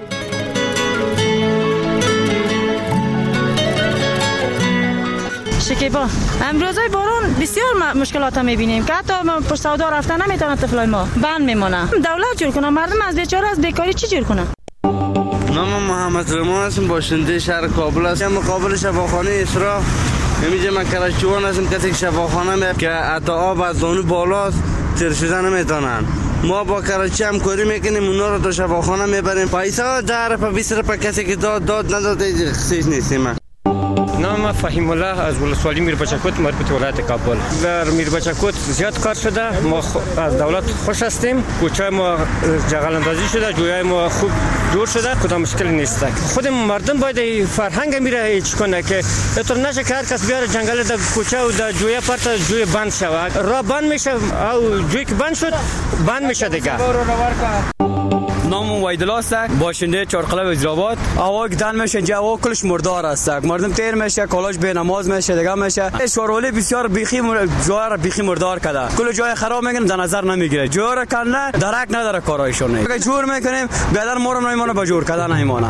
شکیبا امروزای باران بسیار مشکلات میبینیم که حتی پشت سودا رفتن نمیتونه طفلای ما بند میمونه دولت جور کنه مردم از بیچاره از بیکاری چی جور کنه. نام محمد رمان هستم باشنده شهر کابل هستم مقابل شفاخانه اسرا میگم من کرچوان هستم کسی که شفاخانه که حتی آب از زانو بالاست تیر شدن نمیتونن ما با کراچی هم کاری میکنیم اونا رو تا شفاخانه میبریم پیسا 10 روپیه 20 روپیه کسی که داد نداده خصیص نیستیم. نام فهیم الله از ولسوالی میربچکوت مربوط ولایت کابل. در میربچکوت زیاد کار شده ما از دولت خوش هستیم کوچه ما جغل اندازی شده جویای ما خوب دور شده کدام مشکل نیست خود مردم باید فرهنگ میره هیچ کنه که اینطور نشه که هر کس بیاره جنگل در کوچه و در جویه پرت جوی بند شود راه بند میشه او جوی که بند شد بند میشه دیگه. نام ویدلا است، باشنده چهارقلب وزیرآباد. هوا که دن میشه اینجا هوا کلش مردار است، مردم تیر میشه، کالاش به نماز میشه، دیگه میشه. شورولی بسیار بیخی جای را بیخی مردار کرده، کل جای خراب میکنه، در نظر نمیگیره، جای را کنه درک نداره کارایشون. اگه جور میکنیم بیادر مورم نمیمونه، با جور کردن نمیمونه.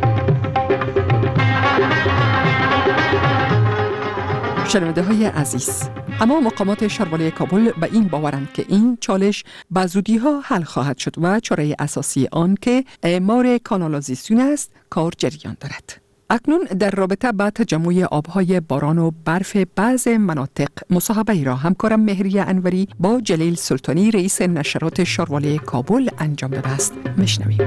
شنونده های عزیز، اما مقامات شاروالی کابل به این باورند که این چالش به زودی ها حل خواهد شد و چاره اساسی آن که اعمار کانالیزاسیون است کار جریان دارد. اکنون در رابطه با تجمع آبهای باران و برف بعض مناطق مصاحبه ای را همکارم مهریه انوری با جلیل سلطانی رئیس نشرات شاروالی کابل انجام داده است. میشنویم.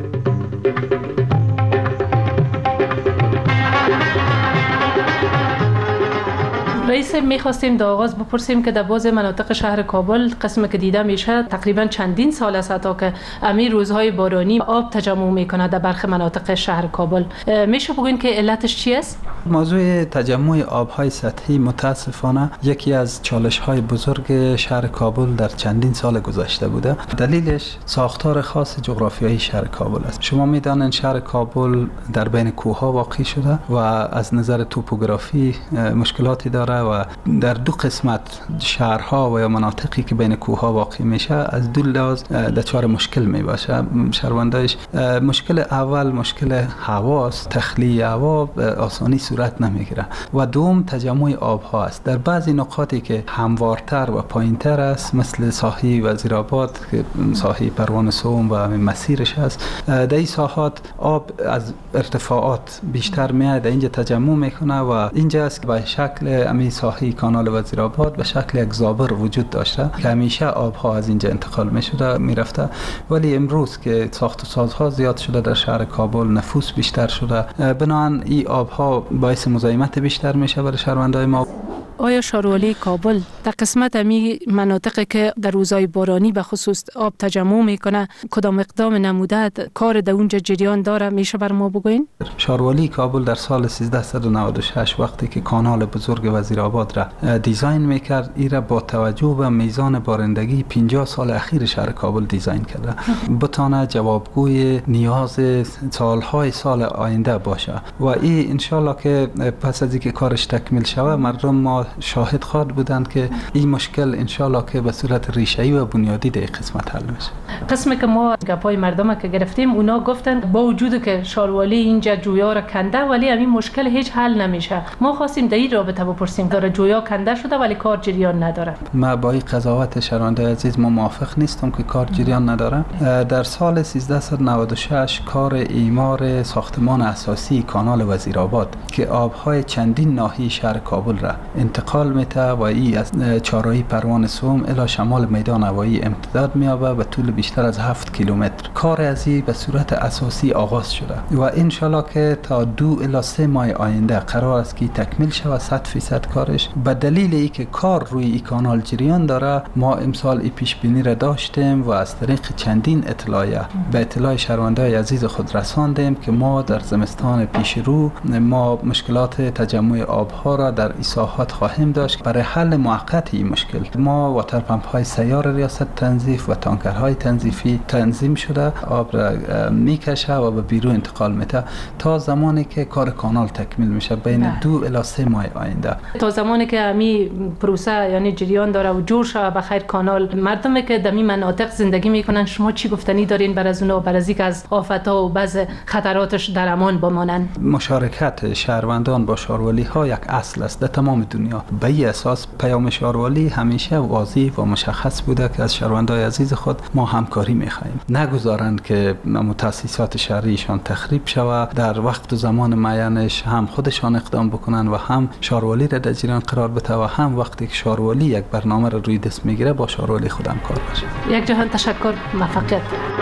رئیس، میخواستیم در آغاز بپرسیم که در بعض مناطق شهر کابل قسم که دیده میشه تقریبا چندین سال است تا که امیر روزهای بارانی آب تجمع میکنه در برخی مناطق شهر کابل. میشه بگوین که علتش چی است؟ موضوع تجمع آبهای سطحی متاسفانه یکی از چالش‌های بزرگ شهر کابل در چندین سال گذشته بوده. دلیلش ساختار خاص جغرافیایی شهر کابل است. شما میدانید شهر کابل در بین کوه‌ها واقع شده و از نظر توپوگرافی مشکلاتی داره و در دو قسمت شهرها و یا مناطقی که بین کوه‌ها واقع میشه از دو لحاظ دچار مشکل میباشه. شهروندایش مشکل اول مشکل هواست، تخلیه هوا آسانی صورت نمیگیره و دوم تجمع آبها است. در بعضی نقاطی که هموارتر و پایینتر است مثل ساحه وزیرآباد که ساحه پروان سوم و مسیرش است، در این ساحات آب از ارتفاعات بیشتر میاد اینجا تجمع میکنه و اینجا است که به شکل امی ساحه کانال وزیرآباد به شکل یک زابر وجود داشته که همیشه آبها از اینجا انتقال میشده میرفته، ولی امروز که ساخت و سازها زیاد شده در شهر کابل، نفوس بیشتر شده، بنابراین این آبها باعث مزاحمت بیشتر میشه برای شهروندای ما. آیا شاروالی کابل در قسمت امی مناطقی که در روزهای بارانی به خصوص آب تجمع میکنه کدام اقدام نموده کار در اونجا جریان داره؟ میشه بر ما بگوین؟ شاروالی کابل در سال 1396 وقتی که کانال بزرگ وزیرآباد را دیزاین میکرد، این را با توجه به میزان بارندگی 50 سال اخیر شهر کابل دیزاین کرده بتانه جوابگوی نیاز سالهای سال آینده باشه و این انشالله که پس از اینکه کارش تکمیل شود مردم ما شاهد خواهد بودند که این مشکل انشالله که به صورت ریشه‌ای و بنیادی در قسمت حل میشه. قسمی که ما گپای مردم که گرفتیم اونا گفتن با وجود که شاروالی اینجا جویا را کنده ولی همین مشکل هیچ حل نمیشه. ما خواستیم در این رابطه بپرسیم داره جویا کنده شده ولی کار جریان نداره. ما با این قضاوت شنونده عزیز ما موافق نیستم که کار جریان نداره. در سال 1396 کار اعمار ساختمان اساسی کانال وزیرآباد که آبهای چندین ناحیه شهر کابل را انتقال میده و این از چهارراهی پروان سوم الی شمال میدان هوایی امتداد مییابه به طول بیشتر از 7 کیلومتر. کار از این به صورت اساسی آغاز شده و انشالله که تا 2 الی 3 ماه آینده قرار است که تکمیل شود 100% کارش. به دلیل اینکه کار روی این کانال جریان داره ما امسال این پیش بینی را داشتیم و از طریق چندین اطلاعیه به اطلاع شهروندای عزیز خود رساندیم که ما در زمستان پیش رو ما مشکلات تجمع آبها را در این ساحات خواهیم داشت. برای حل موقت این مشکل ما واتر پمپ های سیار ریاست تنظیف و تانکرهای تنظیفی تنظیم شده آب را میکشه و به بیرون انتقال میده تا زمانی که کار کانال تکمیل میشه بین 2 الی 3 ماه آینده. تا زمانی که امی پروسه یعنی جریان داره و جور شده بخیر کانال، مردمی که در این مناطق زندگی میکنن شما چی گفتنی دارین بر از اونها بر از اینکه از آفت‌ها و بعض خطراتش در امان بمانن؟ مشارکت شهروندان با شاروالی ها یک اصل است در تمام دنیا. به این اساس پیام شاروالی همیشه واضح و مشخص بوده که از شهروندای عزیز خود ما همکاری می‌خواهیم. نگذارند که تأسیسات شهریشان تخریب شود، در وقت و زمان معینش هم خودشان اقدام بکنن و هم شاروالی را در جریان قرار بده و هم وقتی که شاروالی یک برنامه را روی دست میگیره با شاروالی خود همکار باشه. یک جهان تشکر، موفقیت.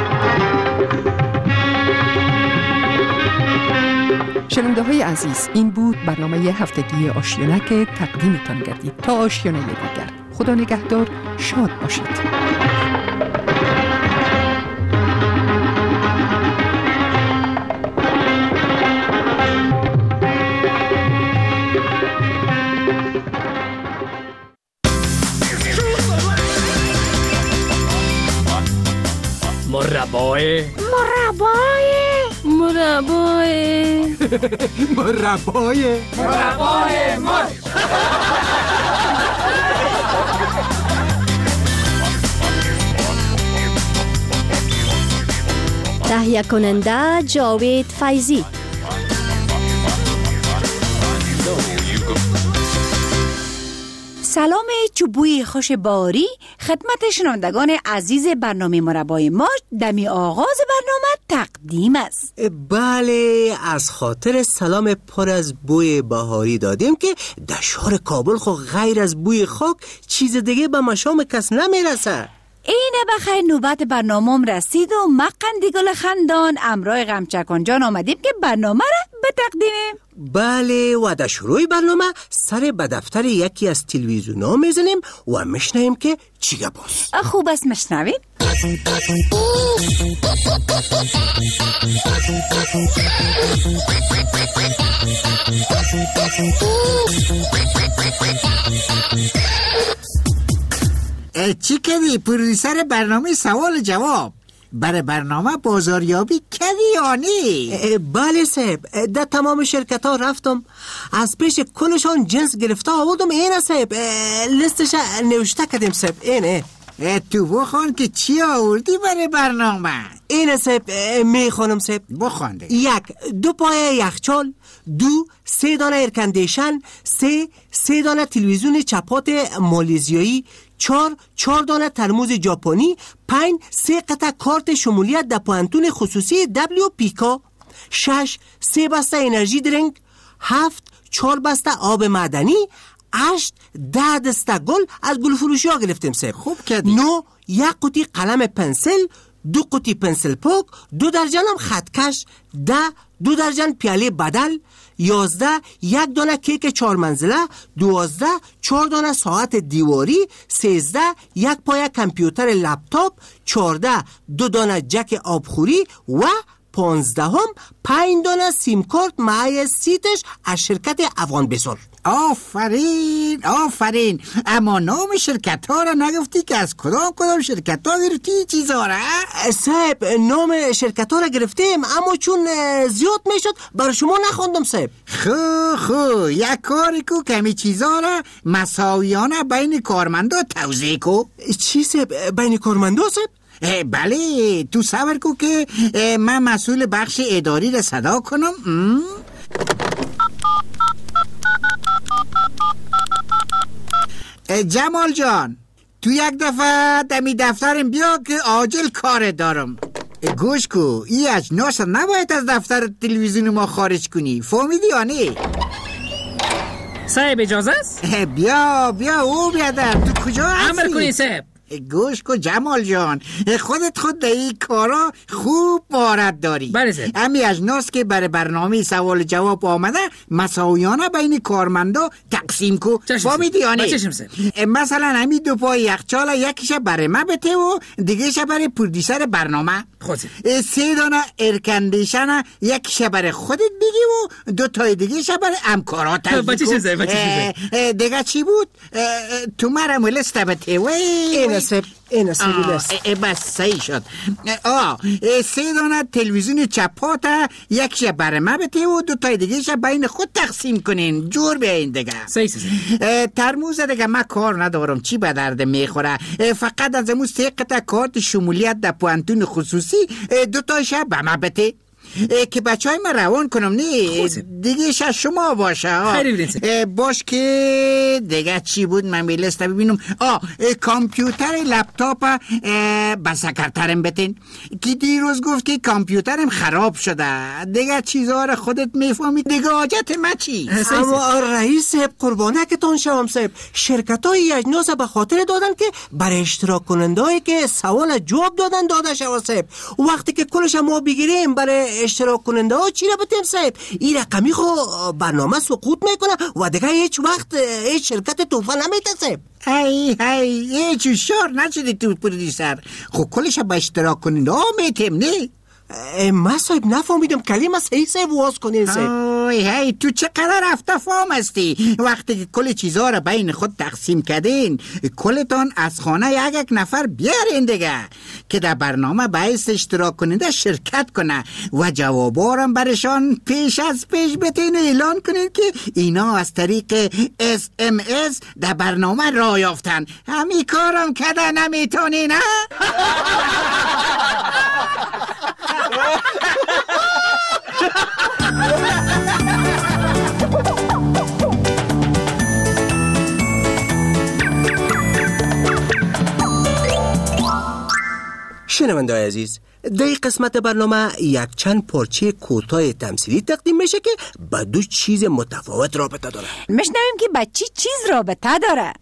شنونده های عزیز، این بود برنامه هفتگی آشیانه که تقدیمتان گردید. تا آشیانه دیگر، خدا نگهدار، شاد باشید. مربای مر. تهیه کننده جاوید فیضی. سلام چوبوی خوش باری خدمت شنوندگان عزیز برنامه مربای ما دمی آغاز برنامه تقدیم است. بله، از خاطر سلام پر از بوی بهاری دادیم که در شهر کابل خو غیر از بوی خاک چیز دیگه به مشام کس نمیرسه. اینه بخیر نوبت برنامه‌ام رسید و ما قندیگل خندان امرای غمچکان جان آمدیم که برنامه را بتقدیمیم. بله، و در شروع برنامه سر به دفتر یکی از تلویزیونا میزنیم و میشنویم که چی گپاست. خوب است میشنویم. چی کردی پرودیسر برنامه سوال جواب؟ برای برنامه بازاریابی کردی یا نه؟ بله صاحب، در تمام شرکت ها رفتم، از پیش کلشان جنس گرفته آوردم. اینه صاحب، لیستش نوشته کردیم صاحب. اینه تو بخوان که چی آوردی برای برنامه؟ اینه صاحب، میخوانم صاحب. بخوانده. 1 2 پایه یخچال، 2 3 دانه ایرکندیشن، 3 دانه تلویزیون چپات مالزیایی، 4 دانه ترموز ژاپنی، 5 3 قطعه کارت شمولیت در پوانتون خصوصی دبلیو پیکا، 6 3 بسته انرژی درینک، 7 4 بسته آب معدنی، 8 10 دسته گل از گل فروشی ها گرفتیم صاحب. خوب کردی. 9 1 قوطی قلم پنسل، 2 قوطی پنسل پوک، 2 درجن هم خطکش، 10 2 درجن پیاله بدل، 11 1 دانه کیک 4 منزله، 12 4 دانه ساعت دیواری، 13 1 پایه کامپیوتر لپتاپ، 14 2 دانه جک آبخوری و 15 5 دانه سیم کارت معای سیتش از شرکت افغان بسر. آفرین. اما نام شرکت ها را نگفتی که از کدام شرکت ها گرفتی چیزا را؟ صاحب، نام شرکت ها را گرفتیم، اما چون زیاد میشد برای شما نخوندم صاحب. خو یک کاری کو کمی چیزا را مساویانه بین کارمندا توزیع کو. چی صاحب؟ بین کارمندا صاحب؟ بله، تو صبر کو که من مسئول بخش اداری را صدا کنم. جمال جان، تو یک دفعه دمی دفترم بیا که عاجل کار دارم. گوش کو، ای اجناس نباید از دفتر تلویزیون ما خارج کنی، فهمیدی یا نه؟ صاحب اجازه است؟ بیا او بیادر، تو کجا هستی؟ امر کنی صاحب. گوش کو جمال جان، خودت خود در این کارا خوب مهارت داری. بله صاحب. امی اجناس که برای برنامه سوال جواب آمده مساویانه بین کارمندا تقسیم کو، فهمیدی یا نه؟ مثلا امی 2 پای یخچال، یکیش برای من بده و دیگهش برای پرودیسر برنامه. 3 دانه ایرکندیشن، یکیش برای خودت بگی و 2 تای دیگهش برای همکارات. دیگه چی بود؟ تو مرم لست بده و این سیبیلست. بس صحیح شد. 3 دانه تلویزیون چپات، یکیش برای من بده و 2 تای دیگهش بین خود تقسیم کنین، جور بیاین دیگه. صحیح. ترموز دیگه من کار ندارم، چی به درد میخوره؟ فقط از امون 3 قطعه کارت شمولیت در پوانتون خصوصی، 2 تایش به من بده که بچه های من روان کنم. نه دیگه شما باشه. باش که دیگه چی بود من میلسته ببینم. کامپیوتر لپتاپ به سکرترم بتین که دیروز گفت که کامپیوترم خراب شده. دیگه چیزها رو خودت میفهمی دیگه، حاجت من چی؟ اما رئیس صاحب قربانه که تون شوام صاحب، شرکت های اجناس به خاطر دادن که برای اشتراک کننده هایی که سوال جواب دادن داده شوام صاحب. وقتی که کلش ما بگیریم برای اشتراک کننده ها چی را بتیم صاحب؟ این رقمی خو برنامه سقوط میکنه و دیگه هیچ وقت هیچ شرکت توفه نمیده صاحب. هیچ شور نشدی تو پرودیسر. خب کلش با اشتراک کننده ها میتیم نه؟ ما صاحب نفهمیدم کلمه صحیح صاحب واز کنین صاحب. هی تو چقدر رفته فهم هستی. وقتی که کل چیزها را بین خود تقسیم کردین، کلتان از خانه یک نفر بیارین دیگه که در برنامه باعث اشتراک کننده شرکت کنه و جوابارم برشان پیش از پیش بتین اعلان کنین که اینا از طریق SMS در برنامه راه یافتن. همین کارم کده نمیتونین ها؟ شنونده‌های عزیز، در این قسمت برنامه یک چند پارچه کوتاه تمثیلی تقدیم میشه که با دو چیز متفاوت رابطه داره. میشنویم که با چی چیز رابطه داره.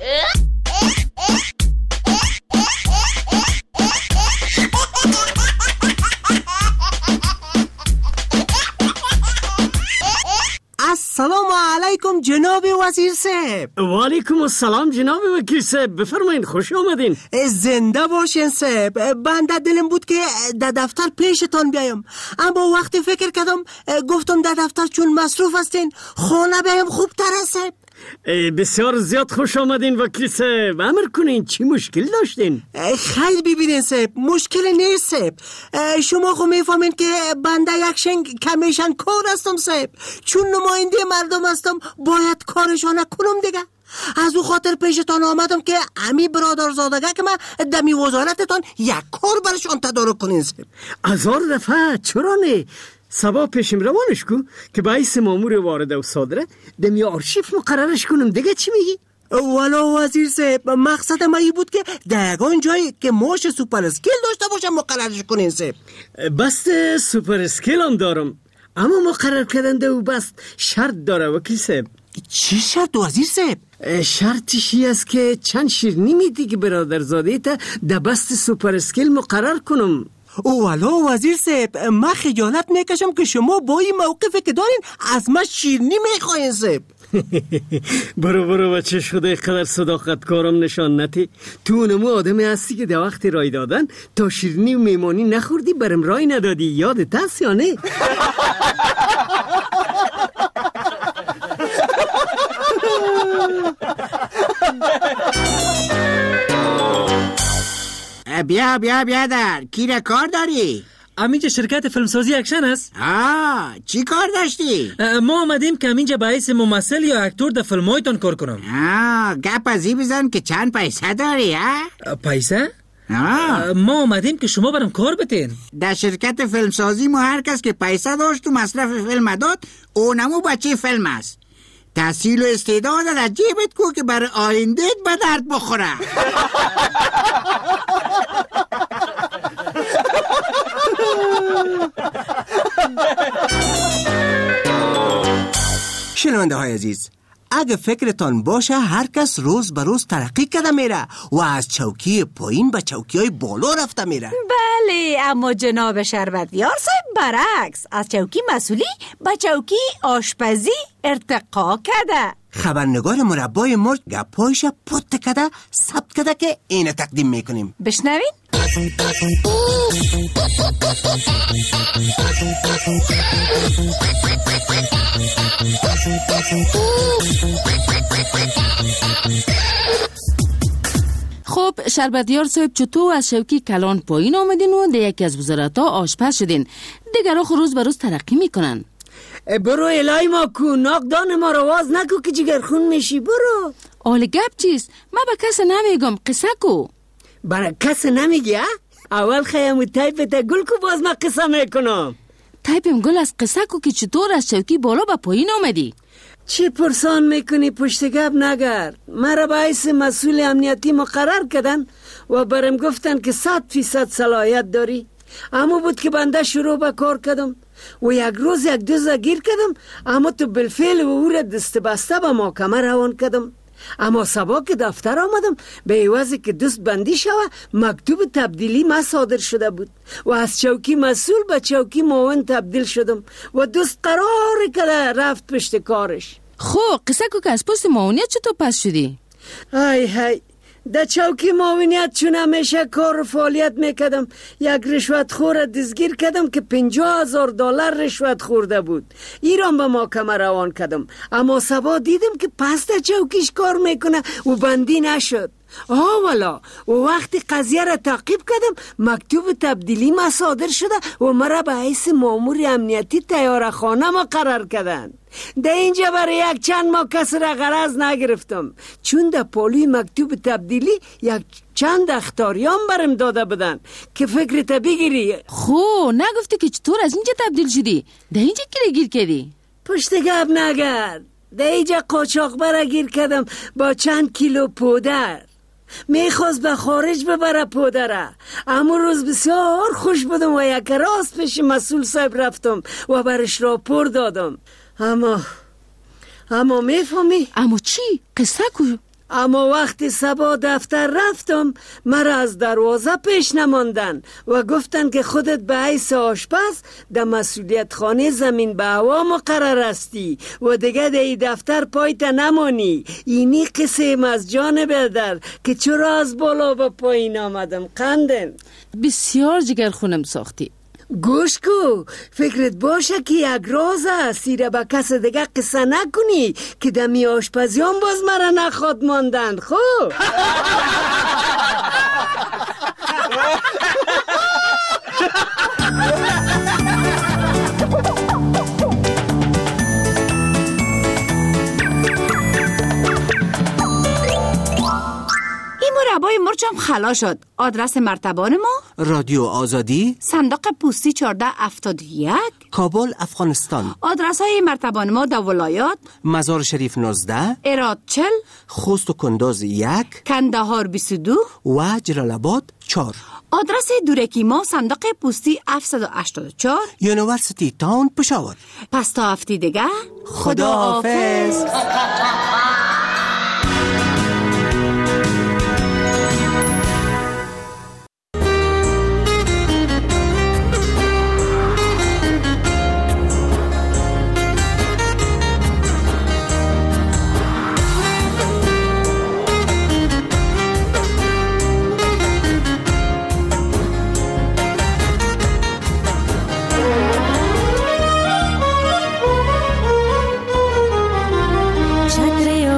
السلام علیکم جناب وزیر صاحب. و علیکم السلام جناب وکیل صاحب، بفرمایید، خوش آمدین. زنده باشین صاحب. بنده دلم بود که در دفتر پیشتان بیایم، اما وقتی فکر کردم گفتم در دفتر چون مصروف هستین خانه بیایم خوب تر است صاحب. بسیار زیاد خوش آمدین وکیل صاحب. امر کنین، چی مشکل داشتین؟ خیلی ببینین صاحب، مشکل نیست صاحب. شما خو میفهمین که بنده یک شنگ کمیشن کار هستم صاحب. چون نماینده مردم هستم باید کارشان کنم دیگه. از او خاطر پیشتان آمدم که امی برادرزادگه که من دمی وزارتتان یک کار برشان تدارک کنین صاحب. هزار دفعه چرا نه؟ سبا پیشم روانش کو که باعث مامور وارده و صادره دمی آرشیف مقررش کنم دیگه. چی میگی؟ والا وزیر صاحب، مقصد ما ای بود که در یگان جایی که ماش سوپر اسکیل داشته باشم مقررش کنین صاحب. بست سوپر اسکیل هم دارم، اما مقرر کردنده و بست شرط داره وکیل صاحب. چی شرط وزیر صاحب؟ شرطشی است که چند شیرنی میدی که برادرزاده تا در بست سوپر اسکیل مقرر کنم. والا وزیر صاحب، من خجالت میکشم که شما با این موقفی که دارین از من شیرنی میخواین صاحب. برو بچه شده قدر صداقت کارم نشان نتی. تو اونمو آدمی هستی که در وقت رای دادن تا شیرنی و میمانی نخوردی برم رای ندادی. یادت هست یا نه؟ بیا در کی کار داری؟ امینجا شرکت فیلمسازی اکشن است. چی کار داشتی؟ ما آمدیم که امینجا باعث ممثل یا اکتور در فیلمایتان کار کنم. گپ ازی بزن که چند پیسه داری پیسه؟ ما آمدیم که شما برام کار بتین. در شرکت فیلمسازی ما هر کس که پیسه داشت و مصرف فیلم داد اونمو بچه فیلم است. تحصیل و استعداد در جیبت کو که برای آیندهت به درد بخوره. شنونده های عزیز، اگه فکرتان باشه هر کس روز به روز ترقی کرده میره و از چوکی پایین به چوکی های بالا رفته میره. بله، اما جناب شربتیار صاحب برعکس، از چوکی مسئولی به چوکی آشپزی ارتقا کرده. خبرنگار مربای مرد گپایش پت کده ثبت کده که اینه تقدیم میکنیم. بشنوین؟ خب شربتیار صاحب، چطور از شوکی کلان پایین آمدین و در یکی از وزارت‌ها آشپز شدین؟ دیگر روز به روز ترقی میکنن. برو الهی ما کو، ناقدان ما رو واز نکو که جگرخون میشی. برو. آل گپ چیست؟ من به کس نمیگم، قصه کو. برای کس نمیگی ها؟ اول خیام تایپت گل کو باز من قصه میکنم. تایپم گل از قصه کو که چطور از شوکی بالا به پایین آمدی؟ چی پرسان میکنی؟ پشت گپ نگرد. مرا باعث مسئول امنیتی مقرر کردن و برم گفتن که 100% صلاحیت داری. اما بود که بنده شروع به کار کردم و یک روز یک دوزه گیر کردم، اما تو بالفعل و او را دست بسته به محکمه روان کردم. اما سبا که دفتر آمدم به عوضی که دوست بندی شوه مکتوب تبدیلی ما صادر شده بود و از چوکی مسئول به چوکی معاون تبدیل شدم و دوست قرار کرده رفت پشت کارش. خب قصه کو که از پست معاونیت چطور پس شدی؟ های در چوکی معاونیت چون همیشه کار و فعالیت میکردم، یک رشوت خور دزگیر کردم که $50,000 رشوت خورده بود. ایران به محکمه روان کردم، اما سبا دیدم که پس در چوکیش کار میکنه و بندی نشد. والا و وقتی قضیه را تعقیب کردم مکتوب تبدیلی ما صادر شده و مرا به حیث مامور امنیتی طیاره خانه مقرر کردند. در اینجا برای یک چند ماه کس را غرض نگرفتم، چون در پالوی مکتوب تبدیلی یک چند اختاریان برم داده بدن که فکرت بگیری. خو نگفتی که چطور از اینجا تبدیل شدی؟ در اینجا کی گیر کردی؟ پشت گپ نگرد، در اینجا قاچاق برا گیر کردم با چند کیلو پودر. میخواست به خارج ببره پودره. اما روز بسیار خوش بودم و یک راست پیش مسئول صاحب رفتم و برش راپور دادم. اما میفهمی؟ اما چی؟ قصه کو؟ اما وقتی صبح دفتر رفتم مرا از دروازه پیش نماندن و گفتن که خودت به حیث آشپز در مسئولیت خانه زمین به هوا مقرر هستی و دیگه در این دفتر پایت نمانی. اینی قصه از جانب در که چرا از بالا به پایین آمدم. قندن بسیار جگر خونم ساختی. گوش کو، فکرت باشه که یک راز است، ایره با کس دیگه قصه نکنی که دمی آشپزیان باز مرا نخواد ماندن. خوب مربای مرچم خلا شد. آدرس مرتبان ما رادیو آزادی، صندوق پستی 1471، کابل، افغانستان. آدرس های مرتبان ما در ولایات: مزار شریف 19، هرات 40، خوست و کندوز 1، کندهار 22 و جلال آباد 4. آدرس دورکی ما صندوق پستی 784، یونیورسیتی تاون، پشاور. پس تا هفته دیگه خدا حافظ. छतरे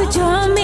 کجا